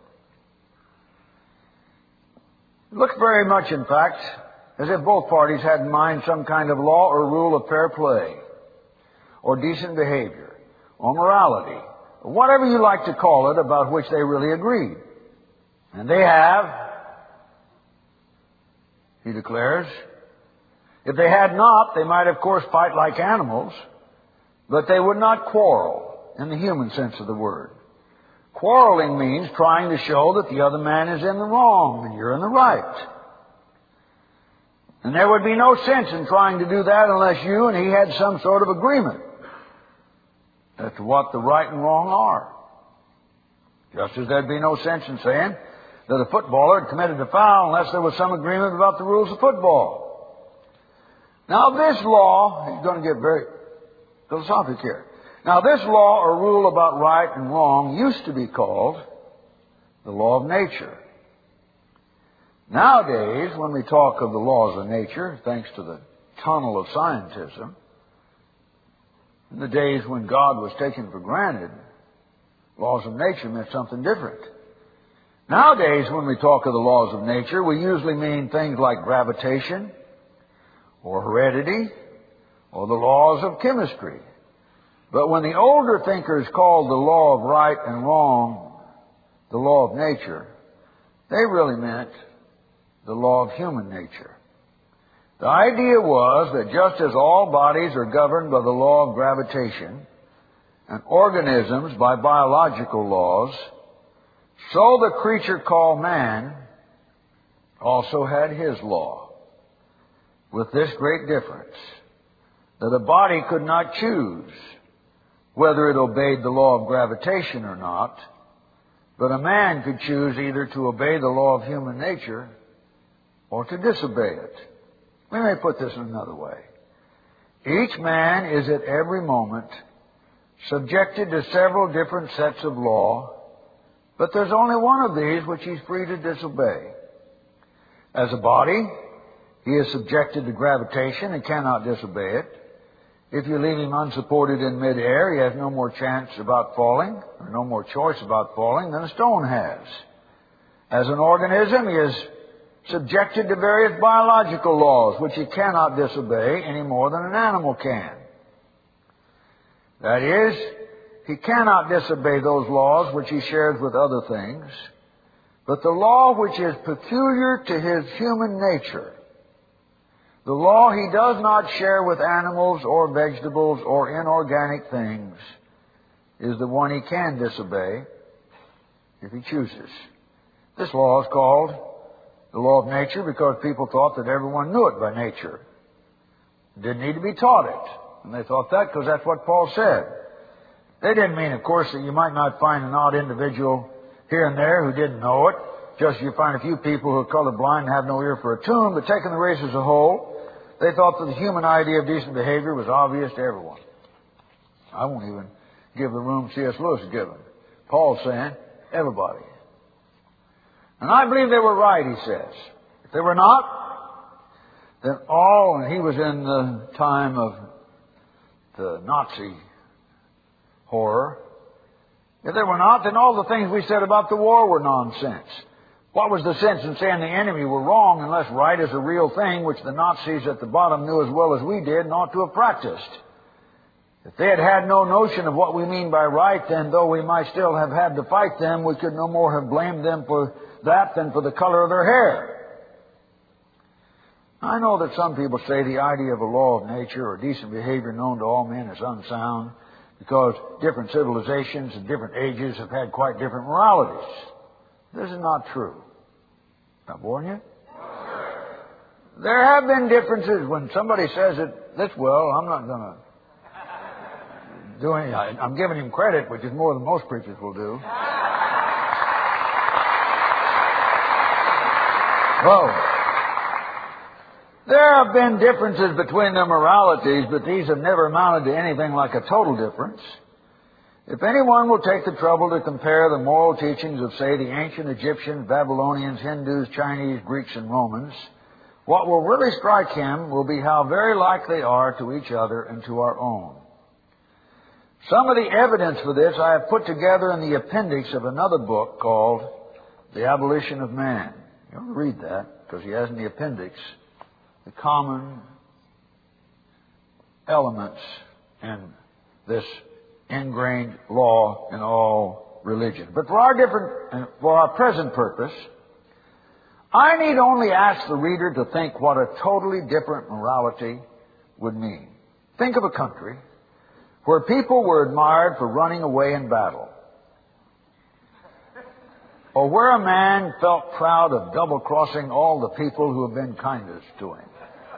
It looks very much, in fact, as if both parties had in mind some kind of law or rule of fair play, or decent behavior, or morality, or whatever you like to call it, about which they really agreed. And they have, he declares. If they had not, they might, of course, fight like animals, but they would not quarrel in the human sense of the word. Quarreling means trying to show that the other man is in the wrong and you're in the right. And there would be no sense in trying to do that unless you and he had some sort of agreement as to what the right and wrong are. Just as there'd be no sense in saying that a footballer had committed a foul unless there was some agreement about the rules of football. Now this law, he's going to get very philosophic here. Now this law or rule about right and wrong used to be called the law of nature. Nowadays, when we talk of the laws of nature, thanks to the tunnel of scientism, in the days when God was taken for granted, laws of nature meant something different. Nowadays, when we talk of the laws of nature, we usually mean things like gravitation, or heredity, or the laws of chemistry. But when the older thinkers called the law of right and wrong the law of nature, they really meant the law of human nature. The idea was that just as all bodies are governed by the law of gravitation and organisms by biological laws, so the creature called man also had his law, with this great difference, that a body could not choose whether it obeyed the law of gravitation or not, but a man could choose either to obey the law of human nature or to disobey it. We may put this in another way. Each man is at every moment subjected to several different sets of law, but there's only one of these which he's free to disobey. As a body, he is subjected to gravitation and cannot disobey it. If you leave him unsupported in midair, he has no more chance about falling, or no more choice about falling than a stone has. As an organism, he is subjected to various biological laws which he cannot disobey any more than an animal can. That is, he cannot disobey those laws which he shares with other things, but the law which is peculiar to his human nature, the law he does not share with animals or vegetables or inorganic things, is the one he can disobey if he chooses. This law is called the law of nature because people thought that everyone knew it by nature. Didn't need to be taught it. And they thought that because that's what Paul said. They didn't mean, of course, that you might not find an odd individual here and there who didn't know it. Just you find a few people who are colorblind and have no ear for a tune, but taking the race as a whole, they thought that the human idea of decent behavior was obvious to everyone. I won't even give the room C.S. Lewis has given. Paul's saying, everybody. And I believe they were right, he says. If they were not, then all, and he was in the time of the Nazi horror. If they were not, then all the things we said about the war were nonsense. What was the sense in saying the enemy were wrong unless right is a real thing, which the Nazis at the bottom knew as well as we did and ought to have practiced? If they had had no notion of what we mean by right, then though we might still have had to fight them, we could no more have blamed them for that than for the color of their hair. I know that some people say the idea of a law of nature or decent behavior known to all men is unsound because different civilizations and different ages have had quite different moralities. This is not true. Did I warn you? There have been differences. When somebody says it this well, I'm not going to do any. I'm giving him credit, which is more than most preachers will do. Well, there have been differences between their moralities, but these have never amounted to anything like a total difference. If anyone will take the trouble to compare the moral teachings of, say, the ancient Egyptians, Babylonians, Hindus, Chinese, Greeks, and Romans, what will really strike him will be how very like they are to each other and to our own. Some of the evidence for this I have put together in the appendix of another book called The Abolition of Man. You ought to read that, because he has in the appendix the common elements in this ingrained law in all religion. But for our present purpose, I need only ask the reader to think what a totally different morality would mean. Think of a country where people were admired for running away in battle, or where a man felt proud of double-crossing all the people who have been kindest to him.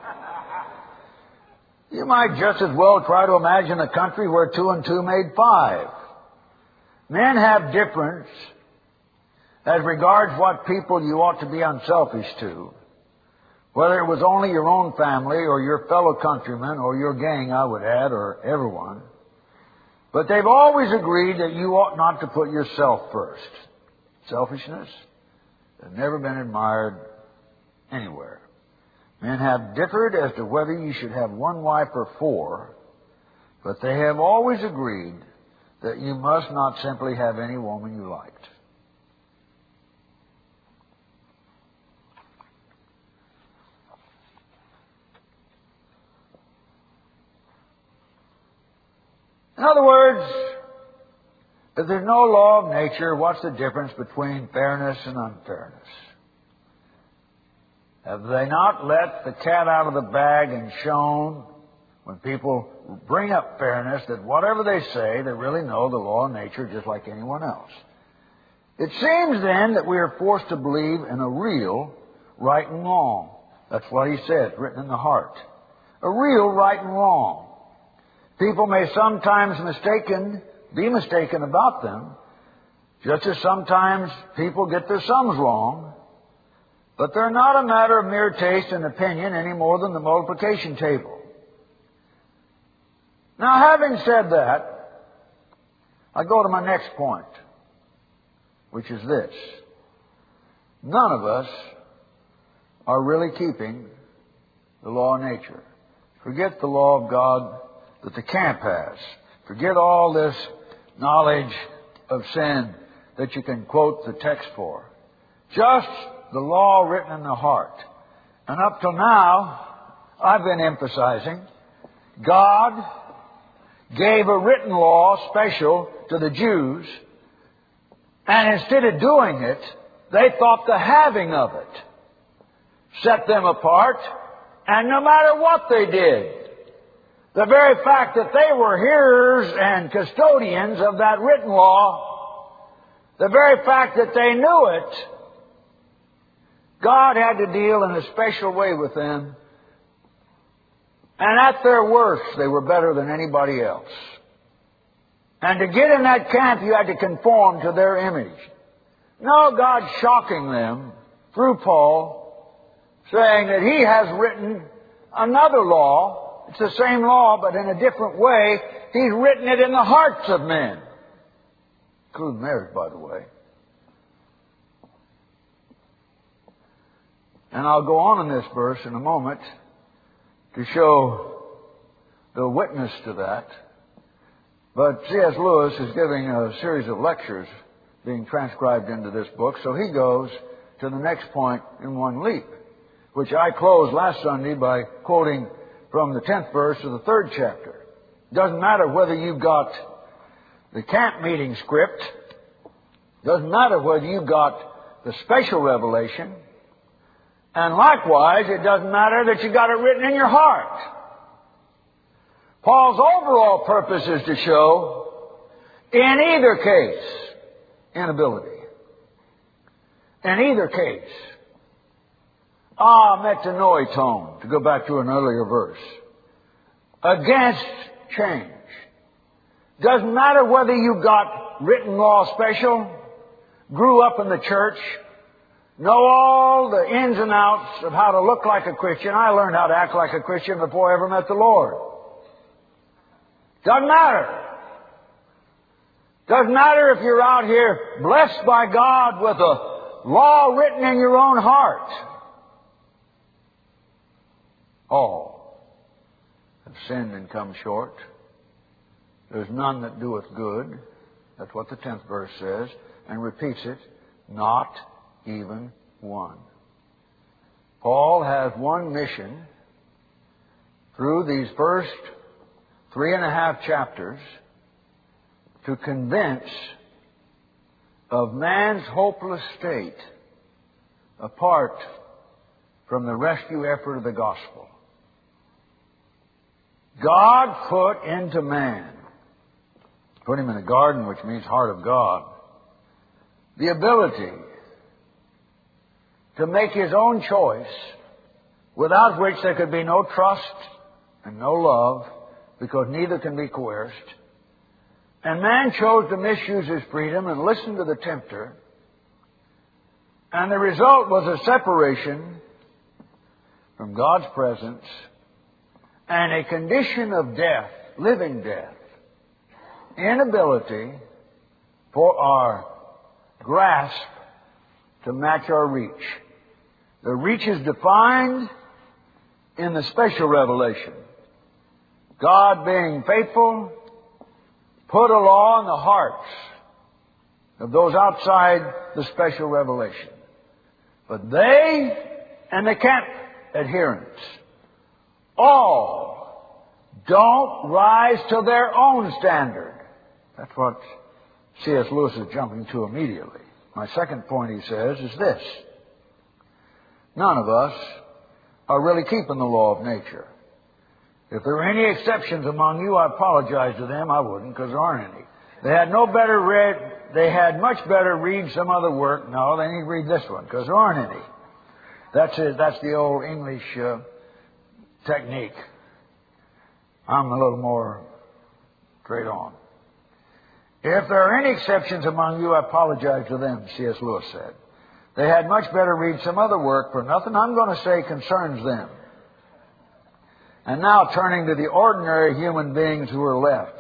You might just as well try to imagine a country where 2 and 2 made 5. Men have difference as regards what people you ought to be unselfish to, whether it was only your own family or your fellow countrymen or your gang, I would add, or everyone. But they've always agreed that you ought not to put yourself first. Selfishness has never been admired anywhere. Men have differed as to whether you should have 1 wife or 4, but they have always agreed that you must not simply have any woman you liked. In other words, if there's no law of nature, what's the difference between fairness and unfairness? Have they not let the cat out of the bag and shown, when people bring up fairness, that whatever they say, they really know the law of nature just like anyone else? It seems then that we are forced to believe in a real right and wrong. That's what he says, written in the heart. A real right and wrong. People may sometimes be mistaken about them, just as sometimes people get their sums wrong. But they're not a matter of mere taste and opinion any more than the multiplication table. Now, having said that, I go to my next point, which is this. None of us are really keeping the law of nature. Forget the law of God that the camp has. Forget all this knowledge of sin that you can quote the text for. Just the law written in the heart. And up till now, I've been emphasizing, God gave a written law special to the Jews, and instead of doing it, they thought the having of it set them apart, and no matter what they did, the very fact that they were hearers and custodians of that written law, the very fact that they knew it, God had to deal in a special way with them. And at their worst, they were better than anybody else. And to get in that camp, you had to conform to their image. No, God's shocking them through Paul, saying that He has written another law. It's the same law, but in a different way. He's written it in the hearts of men. Including theirs, by the way. And I'll go on in this verse in a moment to show the witness to that. But C.S. Lewis is giving a series of lectures being transcribed into this book, so he goes to the next point in one leap, which I closed last Sunday by quoting from the 10th verse of the 3rd chapter. Doesn't matter whether you've got the camp meeting script, doesn't matter whether you've got the special revelation, and likewise, it doesn't matter that you got it written in your heart. Paul's overall purpose is to show, in either case, inability. In either case. Metanoiton, to go back to an earlier verse. Against change. Doesn't matter whether you got written law special, grew up in the church, know all the ins and outs of how to look like a Christian. I learned how to act like a Christian before I ever met the Lord. Doesn't matter. Doesn't matter if you're out here blessed by God with a law written in your own heart. All have sinned and come short. There's none that doeth good. That's what the 10th verse says. And repeats it. Not even one. Paul has one mission through these first 3.5 chapters to convince of man's hopeless state apart from the rescue effort of the gospel. God put into man, put him in a garden, which means heart of God, the ability to make his own choice, without which there could be no trust and no love, because neither can be coerced. And man chose to misuse his freedom and listen to the tempter. And the result was a separation from God's presence and a condition of death, living death, inability for our grasp to match our reach. The reach is defined in the special revelation. God, being faithful, put a law in the hearts of those outside the special revelation. But they and the camp adherents all don't rise to their own standard. That's what C.S. Lewis is jumping to immediately. My second point, he says, is this. None of us are really keeping the law of nature. If there are any exceptions among you, I apologize to them. I wouldn't, because there aren't any. They had much better read some other work. No, they need to read this one, because there aren't any. That's it. That's the old English technique. I'm a little more straight on. If there are any exceptions among you, I apologize to them, C.S. Lewis said. They had much better read some other work, for nothing I'm going to say concerns them. And now turning to the ordinary human beings who are left.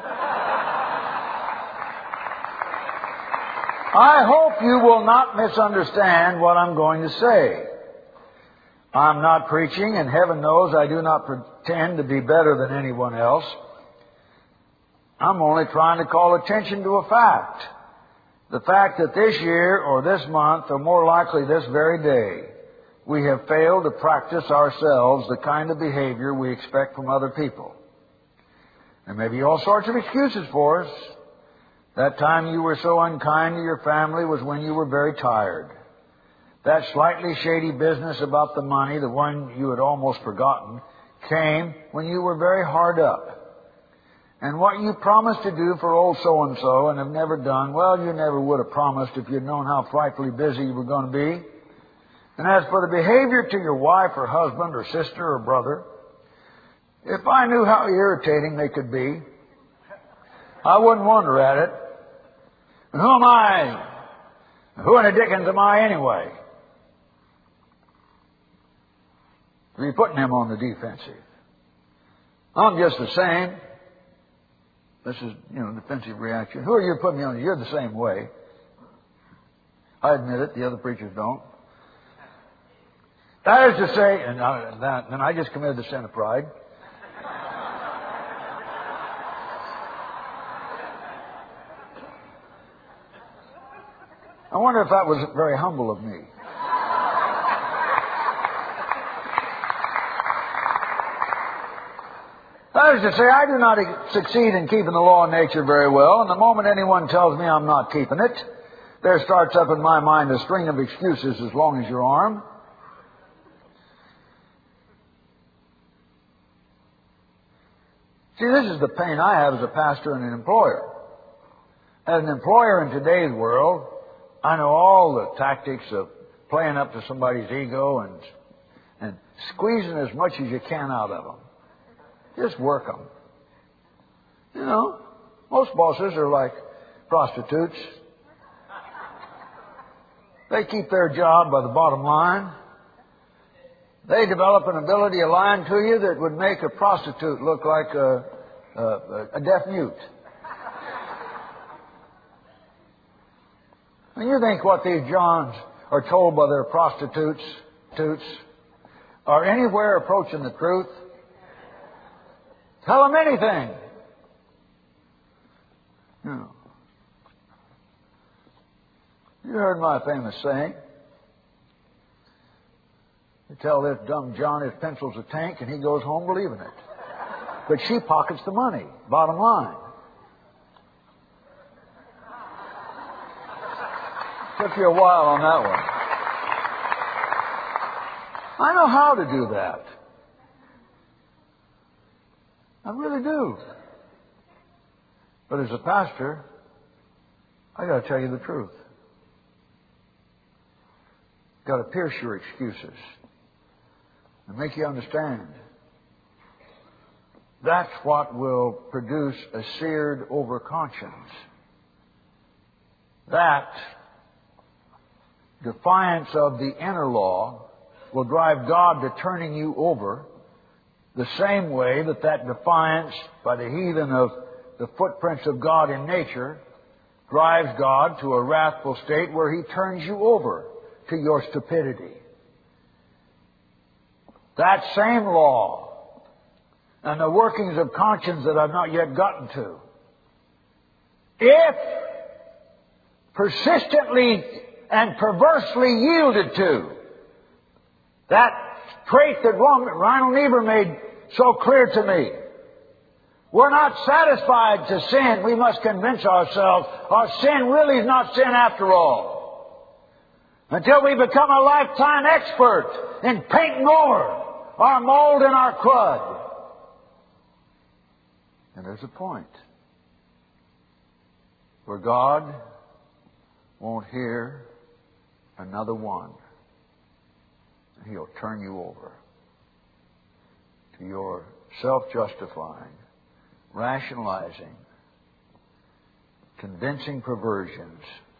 I hope you will not misunderstand what I'm going to say. I'm not preaching, and heaven knows I do not pretend to be better than anyone else. I'm only trying to call attention to a fact The fact that this year or this month or more likely this very day we have failed to practice ourselves the kind of behavior we expect from other people. There may be all sorts of excuses for us. That time you were so unkind to your family was when you were very tired. That slightly shady business about the money, the one you had almost forgotten, came when you were very hard up. And what you promised to do for old so-and-so and have never done, well, you never would have promised if you'd known how frightfully busy you were going to be. And as for the behavior to your wife or husband or sister or brother, if I knew how irritating they could be, I wouldn't wonder at it. And who am I? Who in the dickens am I anyway? You're putting him on the defensive. I'm just the same. This is, defensive reaction. Who are you putting me on? You're the same way. I admit it. The other preachers don't. That is to say, and then I just committed the sin of pride. I wonder if that was very humble of me. That is to say, I do not succeed in keeping the law of nature very well, and the moment anyone tells me I'm not keeping it, there starts up in my mind a string of excuses as long as your arm. See, this is the pain I have as a pastor and an employer. As an employer in today's world, I know all the tactics of playing up to somebody's ego and squeezing as much as you can out of them. Just work them. Most bosses are like prostitutes. They keep their job by the bottom line. They develop an ability of lying to you that would make a prostitute look like a deaf mute. And you think what these Johns are told by their prostitutes are anywhere approaching the truth? Tell them anything. You heard my famous saying. You tell this dumb John his pencil's a tank and he goes home believing it. But she pockets the money, bottom line. Took you a while on that one. I know how to do that. I really do. But as a pastor, I got to tell you the truth. Got to pierce your excuses and make you understand. That's what will produce a seared over conscience. That defiance of the inner law will drive God to turning you over the same way that defiance by the heathen of the footprints of God in nature drives God to a wrathful state where He turns you over to your stupidity. That same law and the workings of conscience that I've not yet gotten to, if persistently and perversely yielded to, that trait that Reinhold Niebuhr made so clear to me. We're not satisfied to sin. We must convince ourselves our sin really is not sin after all. Until we become a lifetime expert in painting over our mold and our crud. And there's a point where God won't hear another one. He'll turn you over to your self-justifying, rationalizing, convincing perversions.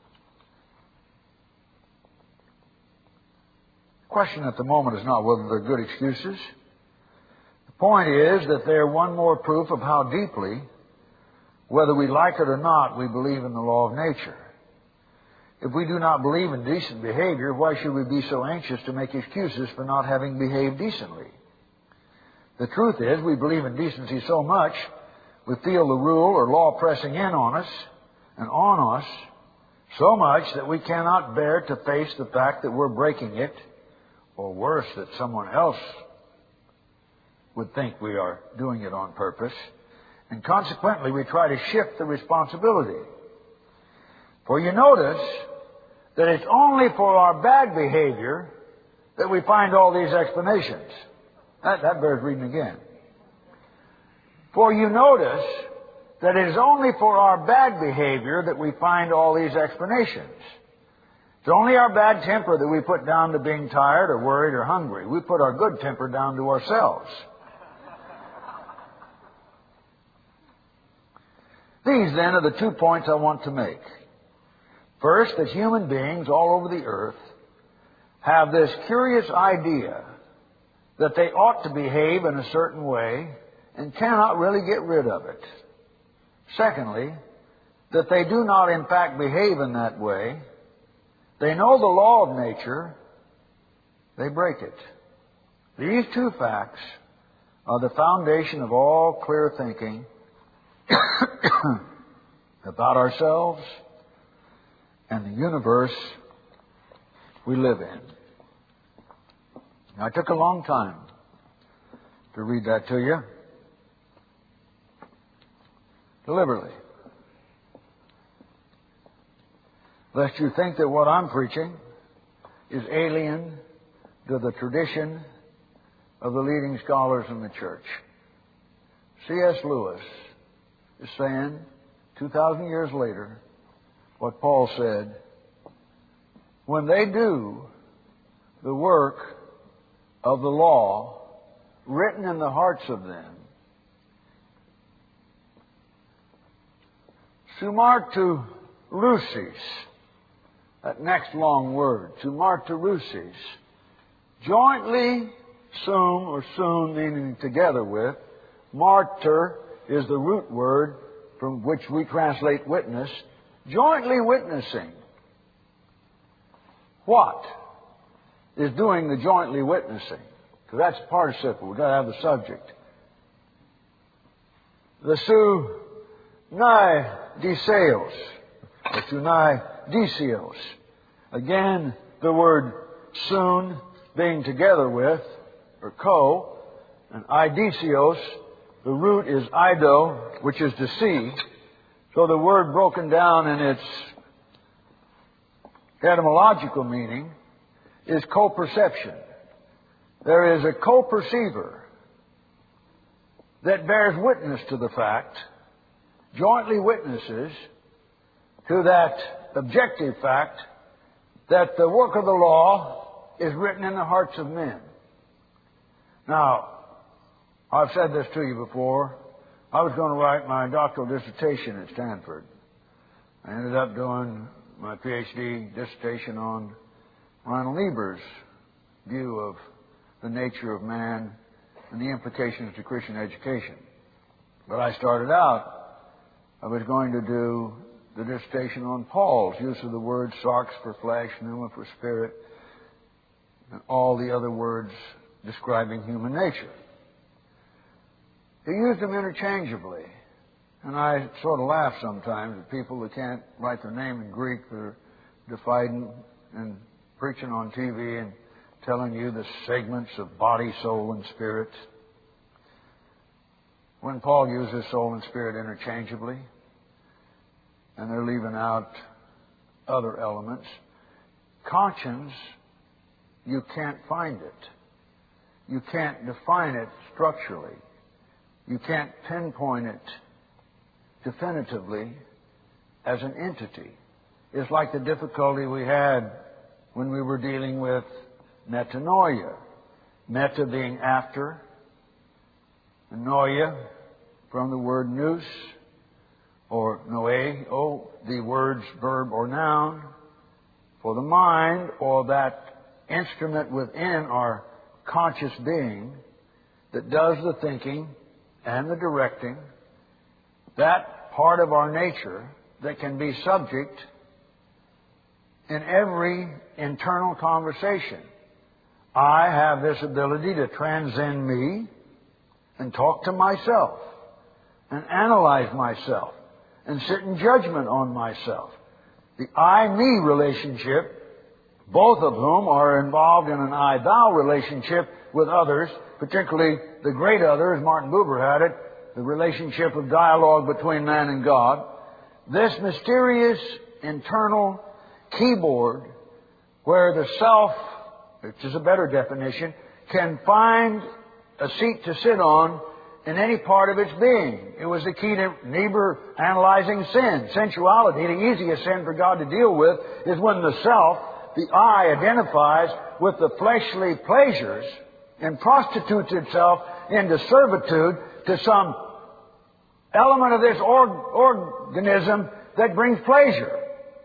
The question at the moment is not whether they're good excuses. The point is that they're one more proof of how deeply, whether we like it or not, we believe in the law of nature. If we do not believe in decent behavior, why should we be so anxious to make excuses for not having behaved decently? The truth is, we believe in decency so much, we feel the rule or law pressing in on us and on us So much that we cannot bear to face the fact that we're breaking it, or worse, that someone else would think we are doing it on purpose. And consequently, we try to shift the responsibility. For you notice that it's only for our bad behavior that we find all these explanations. That bears reading again. For you notice that it is only for our bad behavior that we find all these explanations. It's only our bad temper that we put down to being tired or worried or hungry. We put our good temper down to ourselves. These, then, are the 2 points I want to make. First, that human beings all over the earth have this curious idea that they ought to behave in a certain way and cannot really get rid of it. Secondly, that they do not in fact behave in that way. They know the law of nature, they break it. These 2 facts are the foundation of all clear thinking about ourselves and the universe we live in. Now, it took a long time to read that to you. Deliberately. Lest you think that what I'm preaching is alien to the tradition of the leading scholars in the church. C.S. Lewis is saying, 2,000 years later, what Paul said, when they do the work of the law written in the hearts of them, sumarturusis, that next long word, sumarturusis, jointly sum, or soon meaning together with, martyr is the root word from which we translate witness, jointly witnessing. What is doing the jointly witnessing? Because that's participle. We've got to have the subject. The sunai disios. Again, the word soon being together with, or co, and idesios, the root is ido, which is to see. So the word broken down in its etymological meaning is co-perception. There is a co-perceiver that bears witness to the fact, jointly witnesses to that objective fact, that the work of the law is written in the hearts of men. Now, I've said this to you before. I was going to write my doctoral dissertation at Stanford. I ended up doing my PhD dissertation on Reinhold Niebuhr's view of the nature of man and the implications to Christian education. But I started out, I was going to do the dissertation on Paul's use of the word sarx for flesh, pneuma for spirit, and all the other words describing human nature. He used them interchangeably. And I sort of laugh sometimes at people that can't write their name in Greek. They're defiant and preaching on TV and telling you the segments of body, soul, and spirit. When Paul uses soul and spirit interchangeably, and they're leaving out other elements, conscience, you can't find it. You can't define it structurally. You can't pinpoint it definitively as an entity. It's like the difficulty we had when we were dealing with metanoia. Meta being after, and noia from the word nous, or noeo, the words verb or noun, for the mind, or that instrument within our conscious being that does the thinking and the directing, that part of our nature that can be subject in every internal conversation. I have this ability to transcend me and talk to myself and analyze myself and sit in judgment on myself. the I-me relationship, both of whom are involved in an I-thou relationship with others, particularly the great other, as Martin Buber had it, the relationship of dialogue between man and God. This mysterious internal keyboard where the self, which is a better definition, can find a seat to sit on in any part of its being. It was the key to Niebuhr analyzing sin. Sensuality, the easiest sin for God to deal with, is when the self, the I, identifies with the fleshly pleasures and prostitutes itself into servitude to some element of this organism that brings pleasure.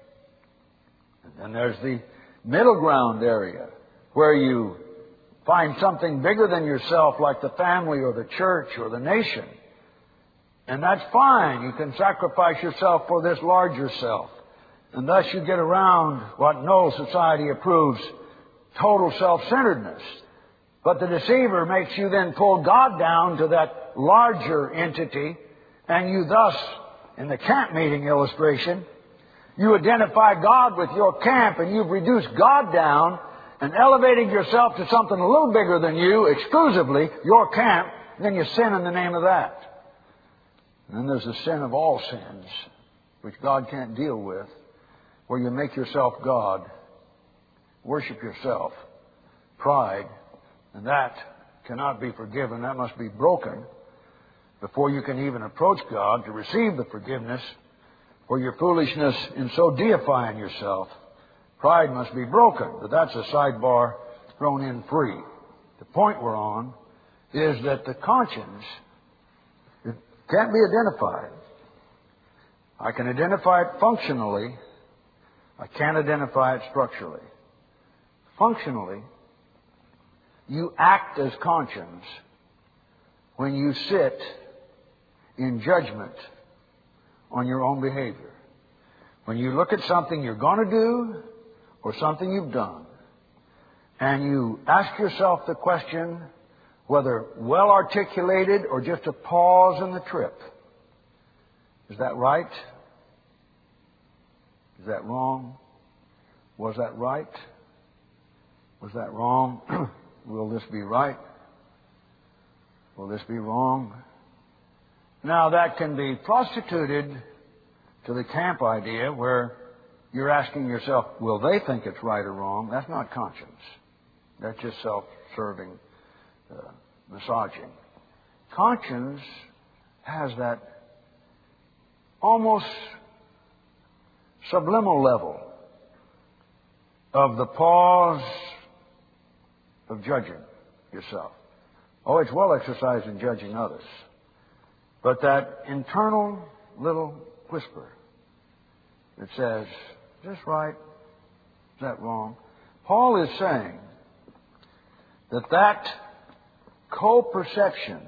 And then there's the middle ground area where you find something bigger than yourself, like the family or the church or the nation. And that's fine. You can sacrifice yourself for this larger self. And thus you get around what no society approves, total self-centeredness. But the deceiver makes you then pull God down to that larger entity, and you thus, in the camp meeting illustration, you identify God with your camp, and you've reduced God down and elevated yourself to something a little bigger than you, exclusively your camp, and then you sin in the name of that. And then there's the sin of all sins, which God can't deal with, where you make yourself God, worship yourself, pride, and that cannot be forgiven. That must be broken before you can even approach God to receive the forgiveness for your foolishness in so deifying yourself. Pride must be broken, but that's a sidebar thrown in free. The point we're on is that the conscience, it can't be identified. I can identify it functionally. I can't identify it structurally. Functionally, you act as conscience when you sit in judgment on your own behavior. When you look at something you're going to do or something you've done, and you ask yourself the question, whether well articulated or just a pause in the trip, is that right? Is that wrong? Was that right? Was that wrong? Will this be right? Will this be wrong? Now that can be prostituted to the camp idea where you're asking yourself, will they think it's right or wrong? That's not conscience. That's just self-serving massaging. Conscience has that almost subliminal level of the pause of judging yourself. Oh, it's well exercised in judging others. But that internal little whisper that says, is this right? Is that wrong? Paul is saying that co-perception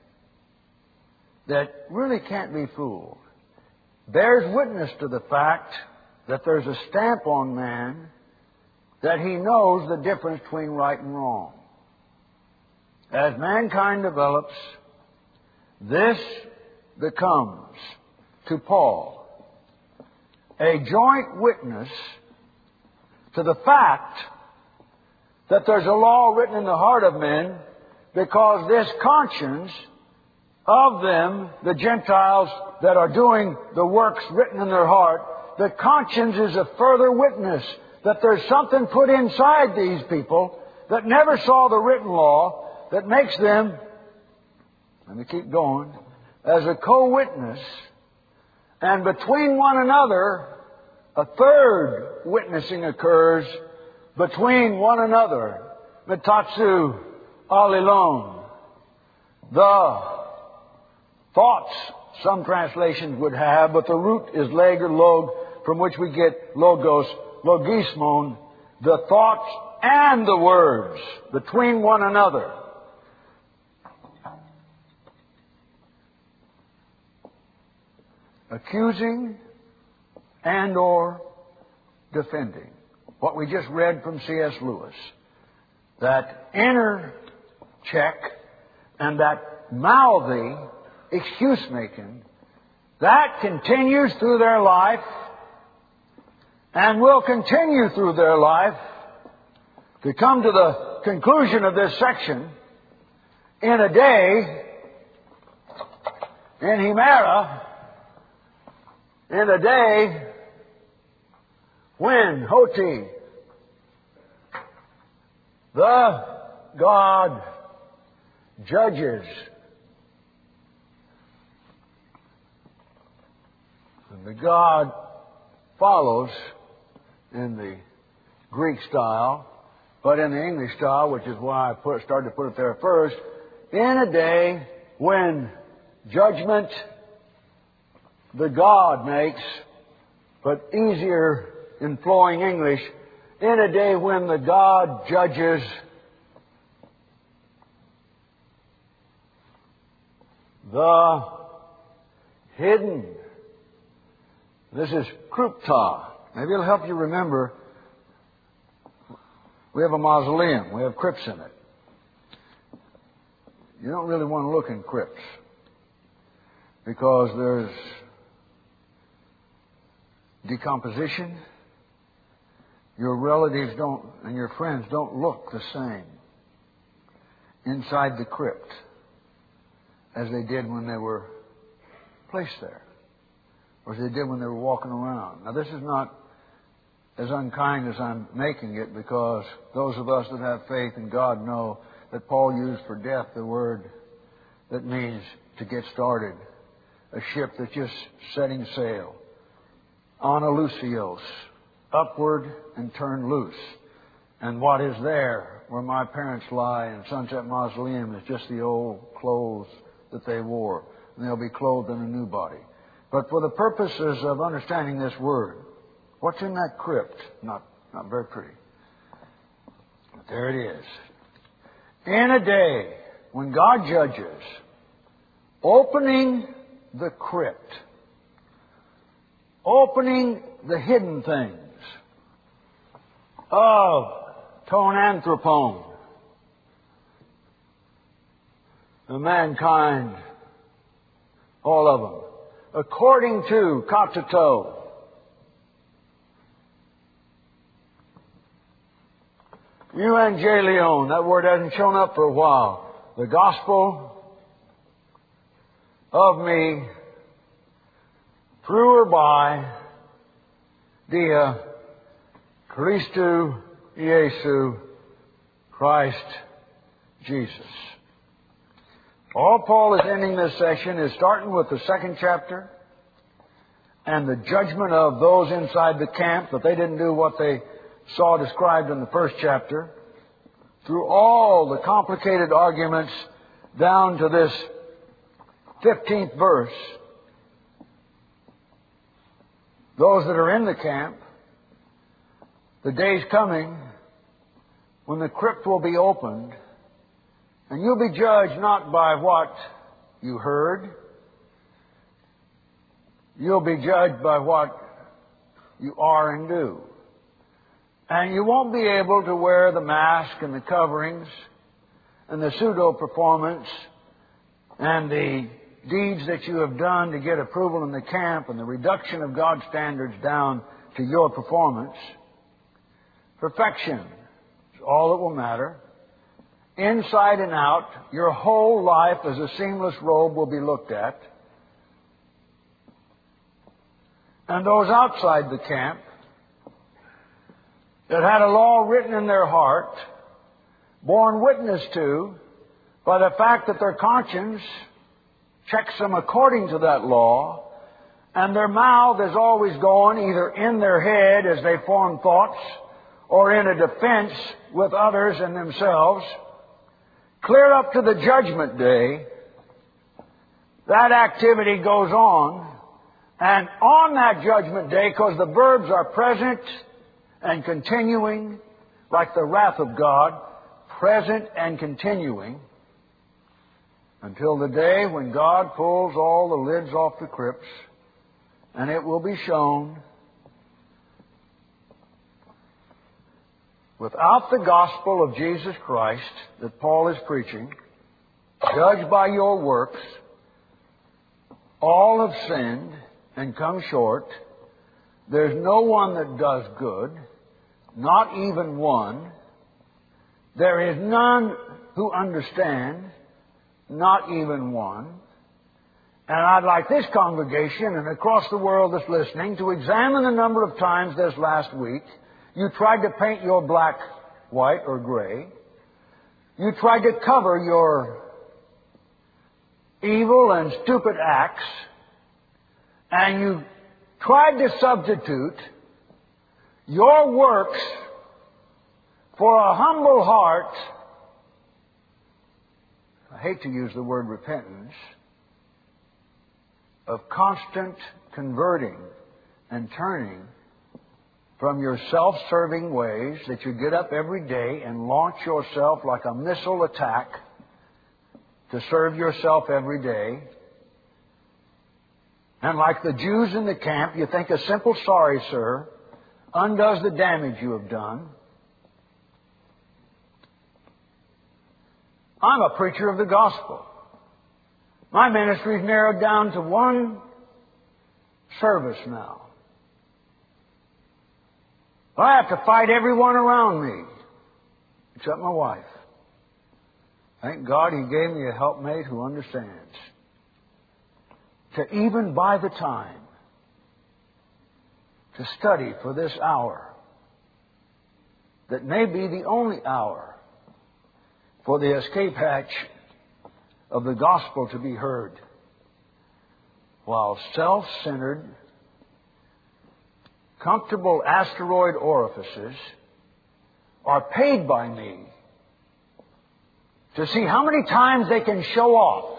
that really can't be fooled bears witness to the fact that there's a stamp on man that he knows the difference between right and wrong. As mankind develops, this becomes, to Paul, a joint witness to the fact that there's a law written in the heart of men, because this conscience of them, the Gentiles that are doing the works written in their heart, the conscience is a further witness that there's something put inside these people that never saw the written law that makes them, let me keep going, as a co-witness, and between one another, a third witnessing occurs between one another. Metatsu alilon. The thoughts, some translations would have, but the root is leg or log, from which we get logos, logismon, the thoughts and the words between one another. Accusing and or defending. What we just read from C.S. Lewis. That inner check and that mouthy excuse-making, that continues through their life and will continue through their life to come to the conclusion of this section in a day, in Hemera, in a day when Hoti, the God, judges. And the God follows in the Greek style, but in the English style, which is why I started to put it there first, in a day when judgment the God makes, but easier in flowing English, in a day when the God judges the hidden. This is Krypta. Maybe it'll help you remember. We have a mausoleum. We have crypts in it. You don't really want to look in crypts because there's decomposition. Your relatives don't, and your friends don't look the same inside the crypt as they did when they were placed there, or as they did when they were walking around. Now, this is not as unkind as I'm making it, because those of us that have faith in God know that Paul used for death the word that means to get started. A ship that's just setting sail. Analusios. Upward and turn loose. And what is there where my parents lie in Sunset Mausoleum is just the old clothes that they wore. And they'll be clothed in a new body. But for the purposes of understanding this word, what's in that crypt? Not very pretty. But there it is. In a day when God judges, opening the crypt, opening the hidden things of Tonanthropon, the mankind, all of them, according to Katato, Evangelion, that word hasn't shown up for a while. The gospel of me, through or by, Dia Christu Iesu, Christ Jesus. All Paul is ending this section is starting with the second chapter and the judgment of those inside the camp that they didn't do what they saw described in the first chapter, through all the complicated arguments down to this 15th verse. Those that are in the camp, the day's coming when the crypt will be opened, and you'll be judged not by what you heard. You'll be judged by what you are and do. And you won't be able to wear the mask and the coverings and the pseudo-performance and the deeds that you have done to get approval in the camp and the reduction of God's standards down to your performance. Perfection is all that will matter. Inside and out, your whole life as a seamless robe will be looked at. And those outside the camp that had a law written in their heart, borne witness to by the fact that their conscience checks them according to that law, and their mouth is always going either in their head as they form thoughts or in a defense with others and themselves, clear up to the judgment day, that activity goes on. And on that judgment day, because the verbs are present and continuing, like the wrath of God, present and continuing, until the day when God pulls all the lids off the crypts, and it will be shown, without the gospel of Jesus Christ that Paul is preaching, judged by your works, all have sinned and come short There's no one that does good, not even one. There is none who understand, not even one. And I'd like this congregation and across the world that's listening to examine the number of times this last week you tried to paint your black, white, or gray. You tried to cover your evil and stupid acts, and you tried to substitute your works for a humble heart. I hate to use the word repentance, of constant converting and turning from your self-serving ways, that you get up every day and launch yourself like a missile attack to serve yourself every day. And like the Jews in the camp, you think a simple "sorry, sir" undoes the damage you have done. I'm a preacher of the gospel. My ministry is narrowed down to one service now. I have to fight everyone around me, except my wife. Thank God He gave me a helpmate who understands. To even buy the time to study for this hour that may be the only hour for the escape hatch of the gospel to be heard, while self-centered, comfortable asteroid orifices are paid by me to see how many times they can show off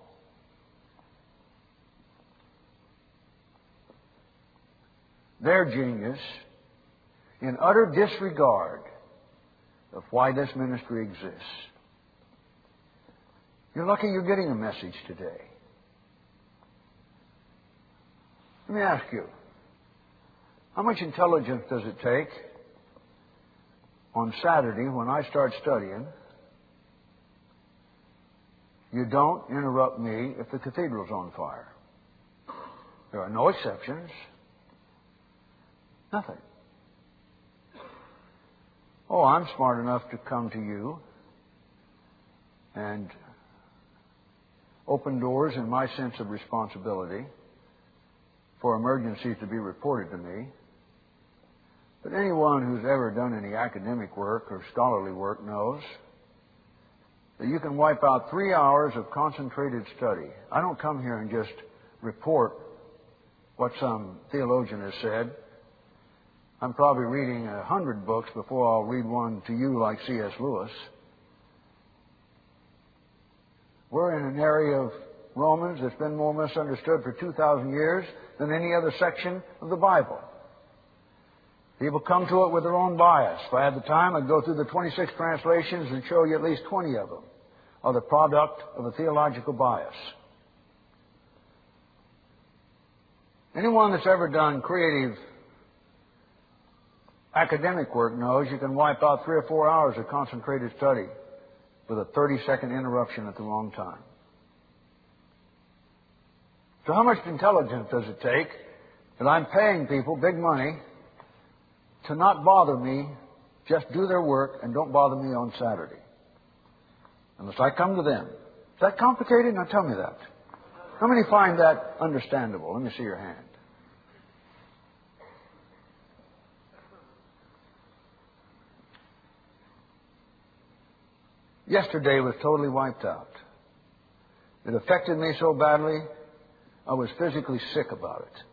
their genius in utter disregard of why this ministry exists. You're lucky you're getting a message today. Let me ask you, how much intelligence does it take on Saturday when I start studying? You don't interrupt me if the cathedral's on fire. There are no exceptions. Nothing. Oh, I'm smart enough to come to you and open doors in my sense of responsibility for emergencies to be reported to me. But anyone who's ever done any academic work or scholarly work knows that you can wipe out 3 hours of concentrated study. I don't come here and just report what some theologian has said. I'm probably reading 100 books before I'll read one to you like C.S. Lewis. We're in an area of Romans that's been more misunderstood for 2,000 years than any other section of the Bible. People come to it with their own bias. If I had the time, I'd go through the 26 translations and show you at least 20 of them are the product of a theological bias. Anyone that's ever done creative academic work knows you can wipe out 3 or 4 hours of concentrated study with a 30-second interruption at the wrong time. So how much intelligence does it take that I'm paying people big money to not bother me, just do their work, and don't bother me on Saturday? Unless I come to them. Is that complicated? Now tell me that. How many find that understandable? Let me see your hand. Yesterday was totally wiped out. It affected me so badly, I was physically sick about it.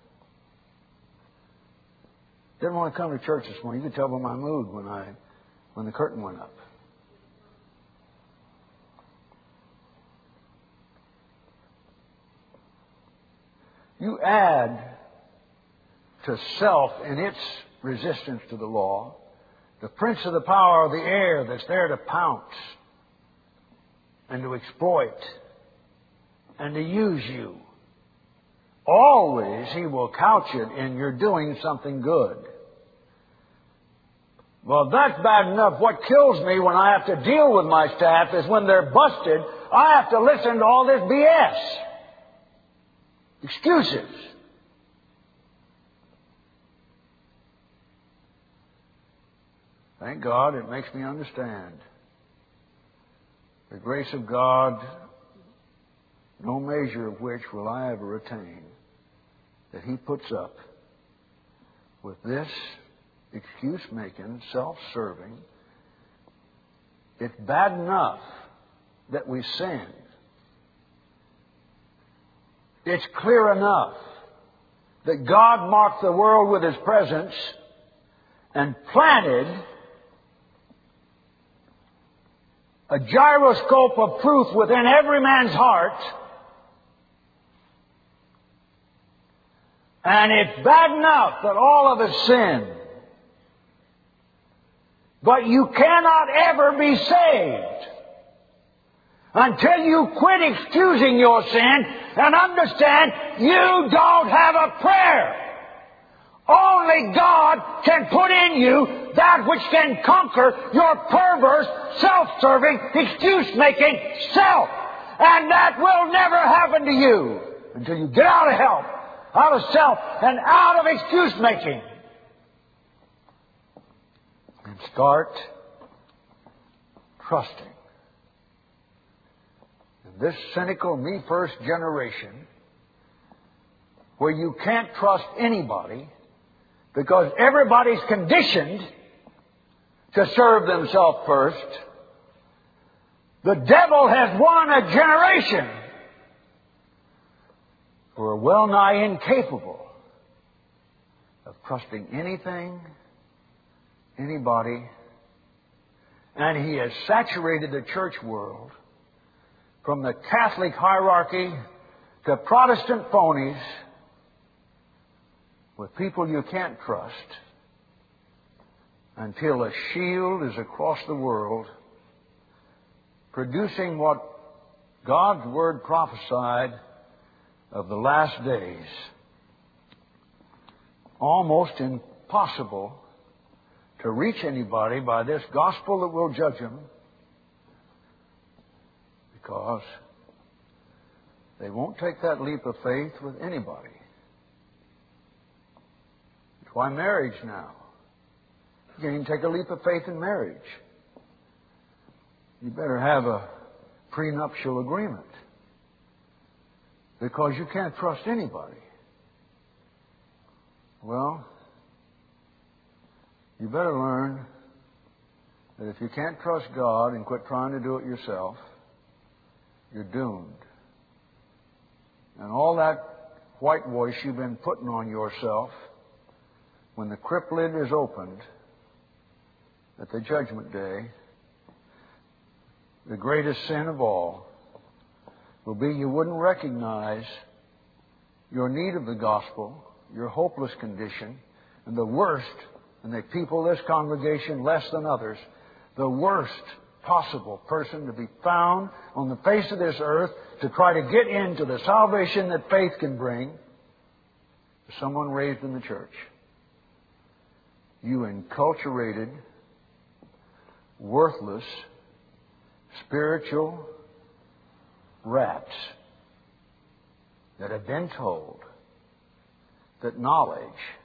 Didn't want to come to church this morning. You could tell by my mood when the curtain went up. You add to self in its resistance to the law the prince of the power of the air that's there to pounce and to exploit and to use you. Always he will couch it in you're doing something good. Well, that's bad enough. What kills me when I have to deal with my staff is when they're busted, I have to listen to all this BS. Excuses. Thank God it makes me understand. The grace of God, no measure of which will I ever attain, that He puts up with this excuse-making, self-serving. It's bad enough that we sin. It's clear enough that God marked the world with His presence and planted a gyroscope of truth within every man's heart. And it's bad enough that all of us sin. But you cannot ever be saved until you quit excusing your sin and understand you don't have a prayer. Only God can put in you that which can conquer your perverse, self-serving, excuse-making self. And that will never happen to you until you get out of help, out of self, and out of excuse-making. And start trusting. In this cynical me-first generation, where you can't trust anybody because everybody's conditioned to serve themselves first, the devil has won a generation who are well nigh incapable of trusting anything, anybody, and he has saturated the church world from the Catholic hierarchy to Protestant phonies with people you can't trust until a shield is across the world producing what God's Word prophesied of the last days. Almost impossible to reach anybody by this gospel that will judge them because they won't take that leap of faith with anybody. It's why marriage now. You can't even take a leap of faith in marriage. You better have a prenuptial agreement because you can't trust anybody. Well, you better learn that if you can't trust God and quit trying to do it yourself, you're doomed. And all that whitewash you've been putting on yourself, when the crypt lid is opened at the judgment day, the greatest sin of all will be you wouldn't recognize your need of the gospel, your hopeless condition, and the worst, and the people of this congregation less than others, the worst possible person to be found on the face of this earth to try to get into the salvation that faith can bring is someone raised in the church. You enculturated, worthless, spiritual rats that have been told that knowledge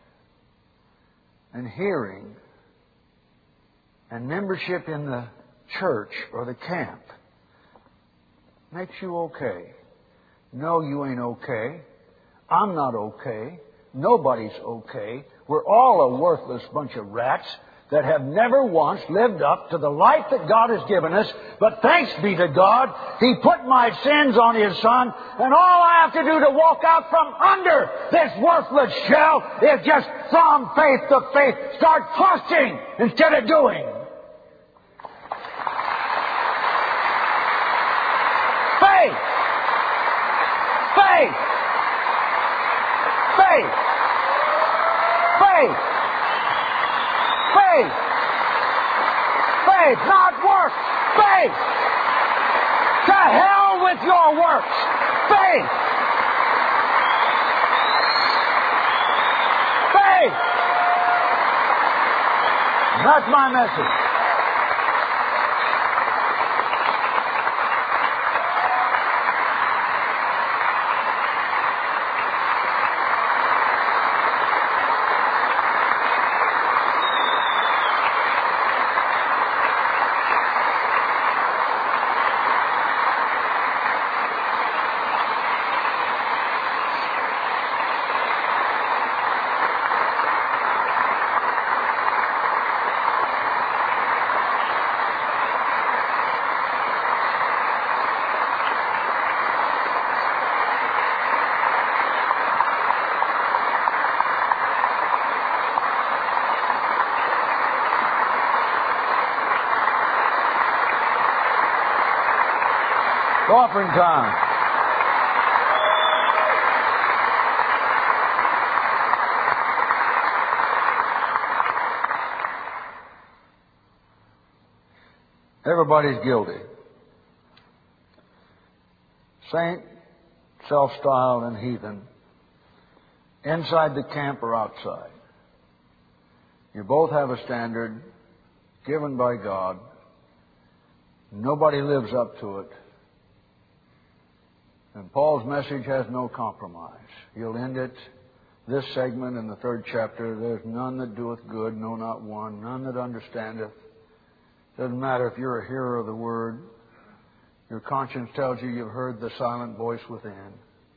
and hearing and membership in the church or the camp makes you okay. No, you ain't okay. I'm not okay. Nobody's okay. We're all a worthless bunch of rats that have never once lived up to the life that God has given us. But thanks be to God, He put my sins on His Son, and all I have to do to walk out from under this worthless shell is just from faith to faith. Start trusting instead of doing. Faith! Faith! Faith! Faith! Faith! Faith, not works. Faith! To hell with your works. Faith! Faith! That's my message. offering time. Everybody's guilty. Saint, self-styled, and heathen, inside the camp or outside. You both have a standard given by God. Nobody lives up to it. And Paul's message has no compromise. He'll end it, this segment in the 3rd chapter. There's none that doeth good, no, not one. None that understandeth. Doesn't matter if you're a hearer of the word. Your conscience tells you you've heard the silent voice within.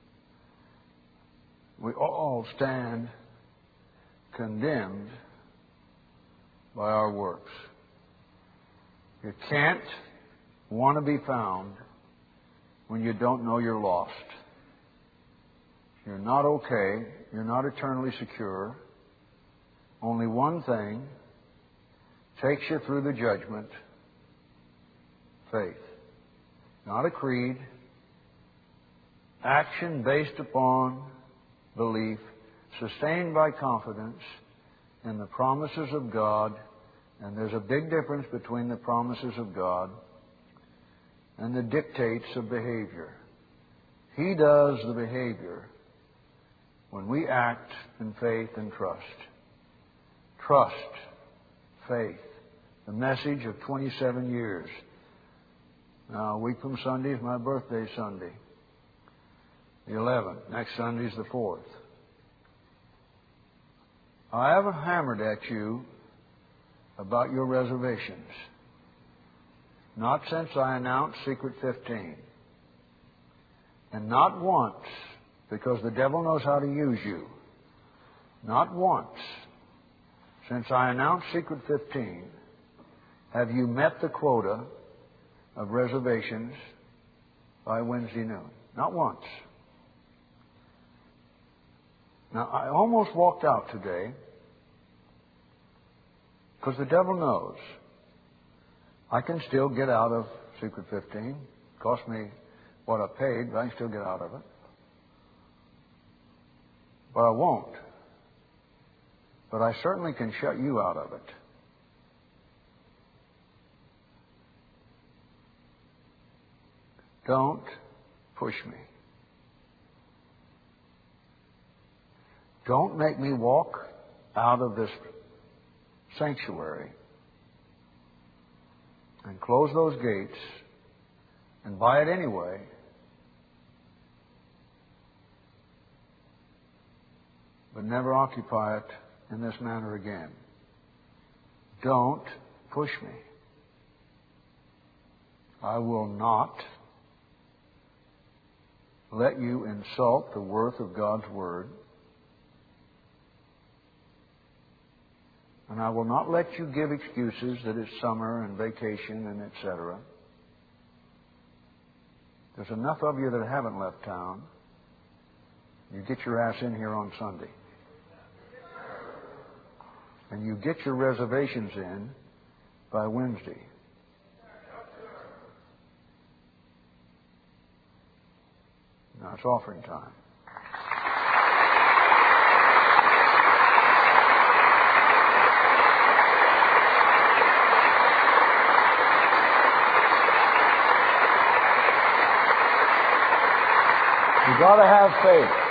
We all stand condemned by our works. You can't want to be found when you don't know you're lost. You're not okay. You're not eternally secure. Only one thing takes you through the judgment: faith. Not a creed. Action based upon belief, sustained by confidence in the promises of God. And there's a big difference between the promises of God and the dictates of behavior. He does the behavior when we act in faith and trust. Trust, faith. The message of 27 years. Now, a week from Sunday is my birthday Sunday. The 11th. Next Sunday is the 4th. I haven't hammered at you about your reservations. Not since I announced Secret 15. And not once, because the devil knows how to use you. Not once, since I announced Secret 15, have you met the quota of reservations by Wednesday noon. Not once. Now, I almost walked out today because the devil knows I can still get out of Secret 15. Cost me what I paid, but I can still get out of it. But I won't. But I certainly can shut you out of it. Don't push me. Don't make me walk out of this sanctuary and close those gates and buy it anyway. But never occupy it in this manner again. Don't push me. I will not let you insult the worth of God's Word. And I will not let you give excuses that it's summer and vacation and etc. There's enough of you that haven't left town. You get your ass in here on Sunday. And you get your reservations in by Wednesday. Now it's offering time. You've got to have faith.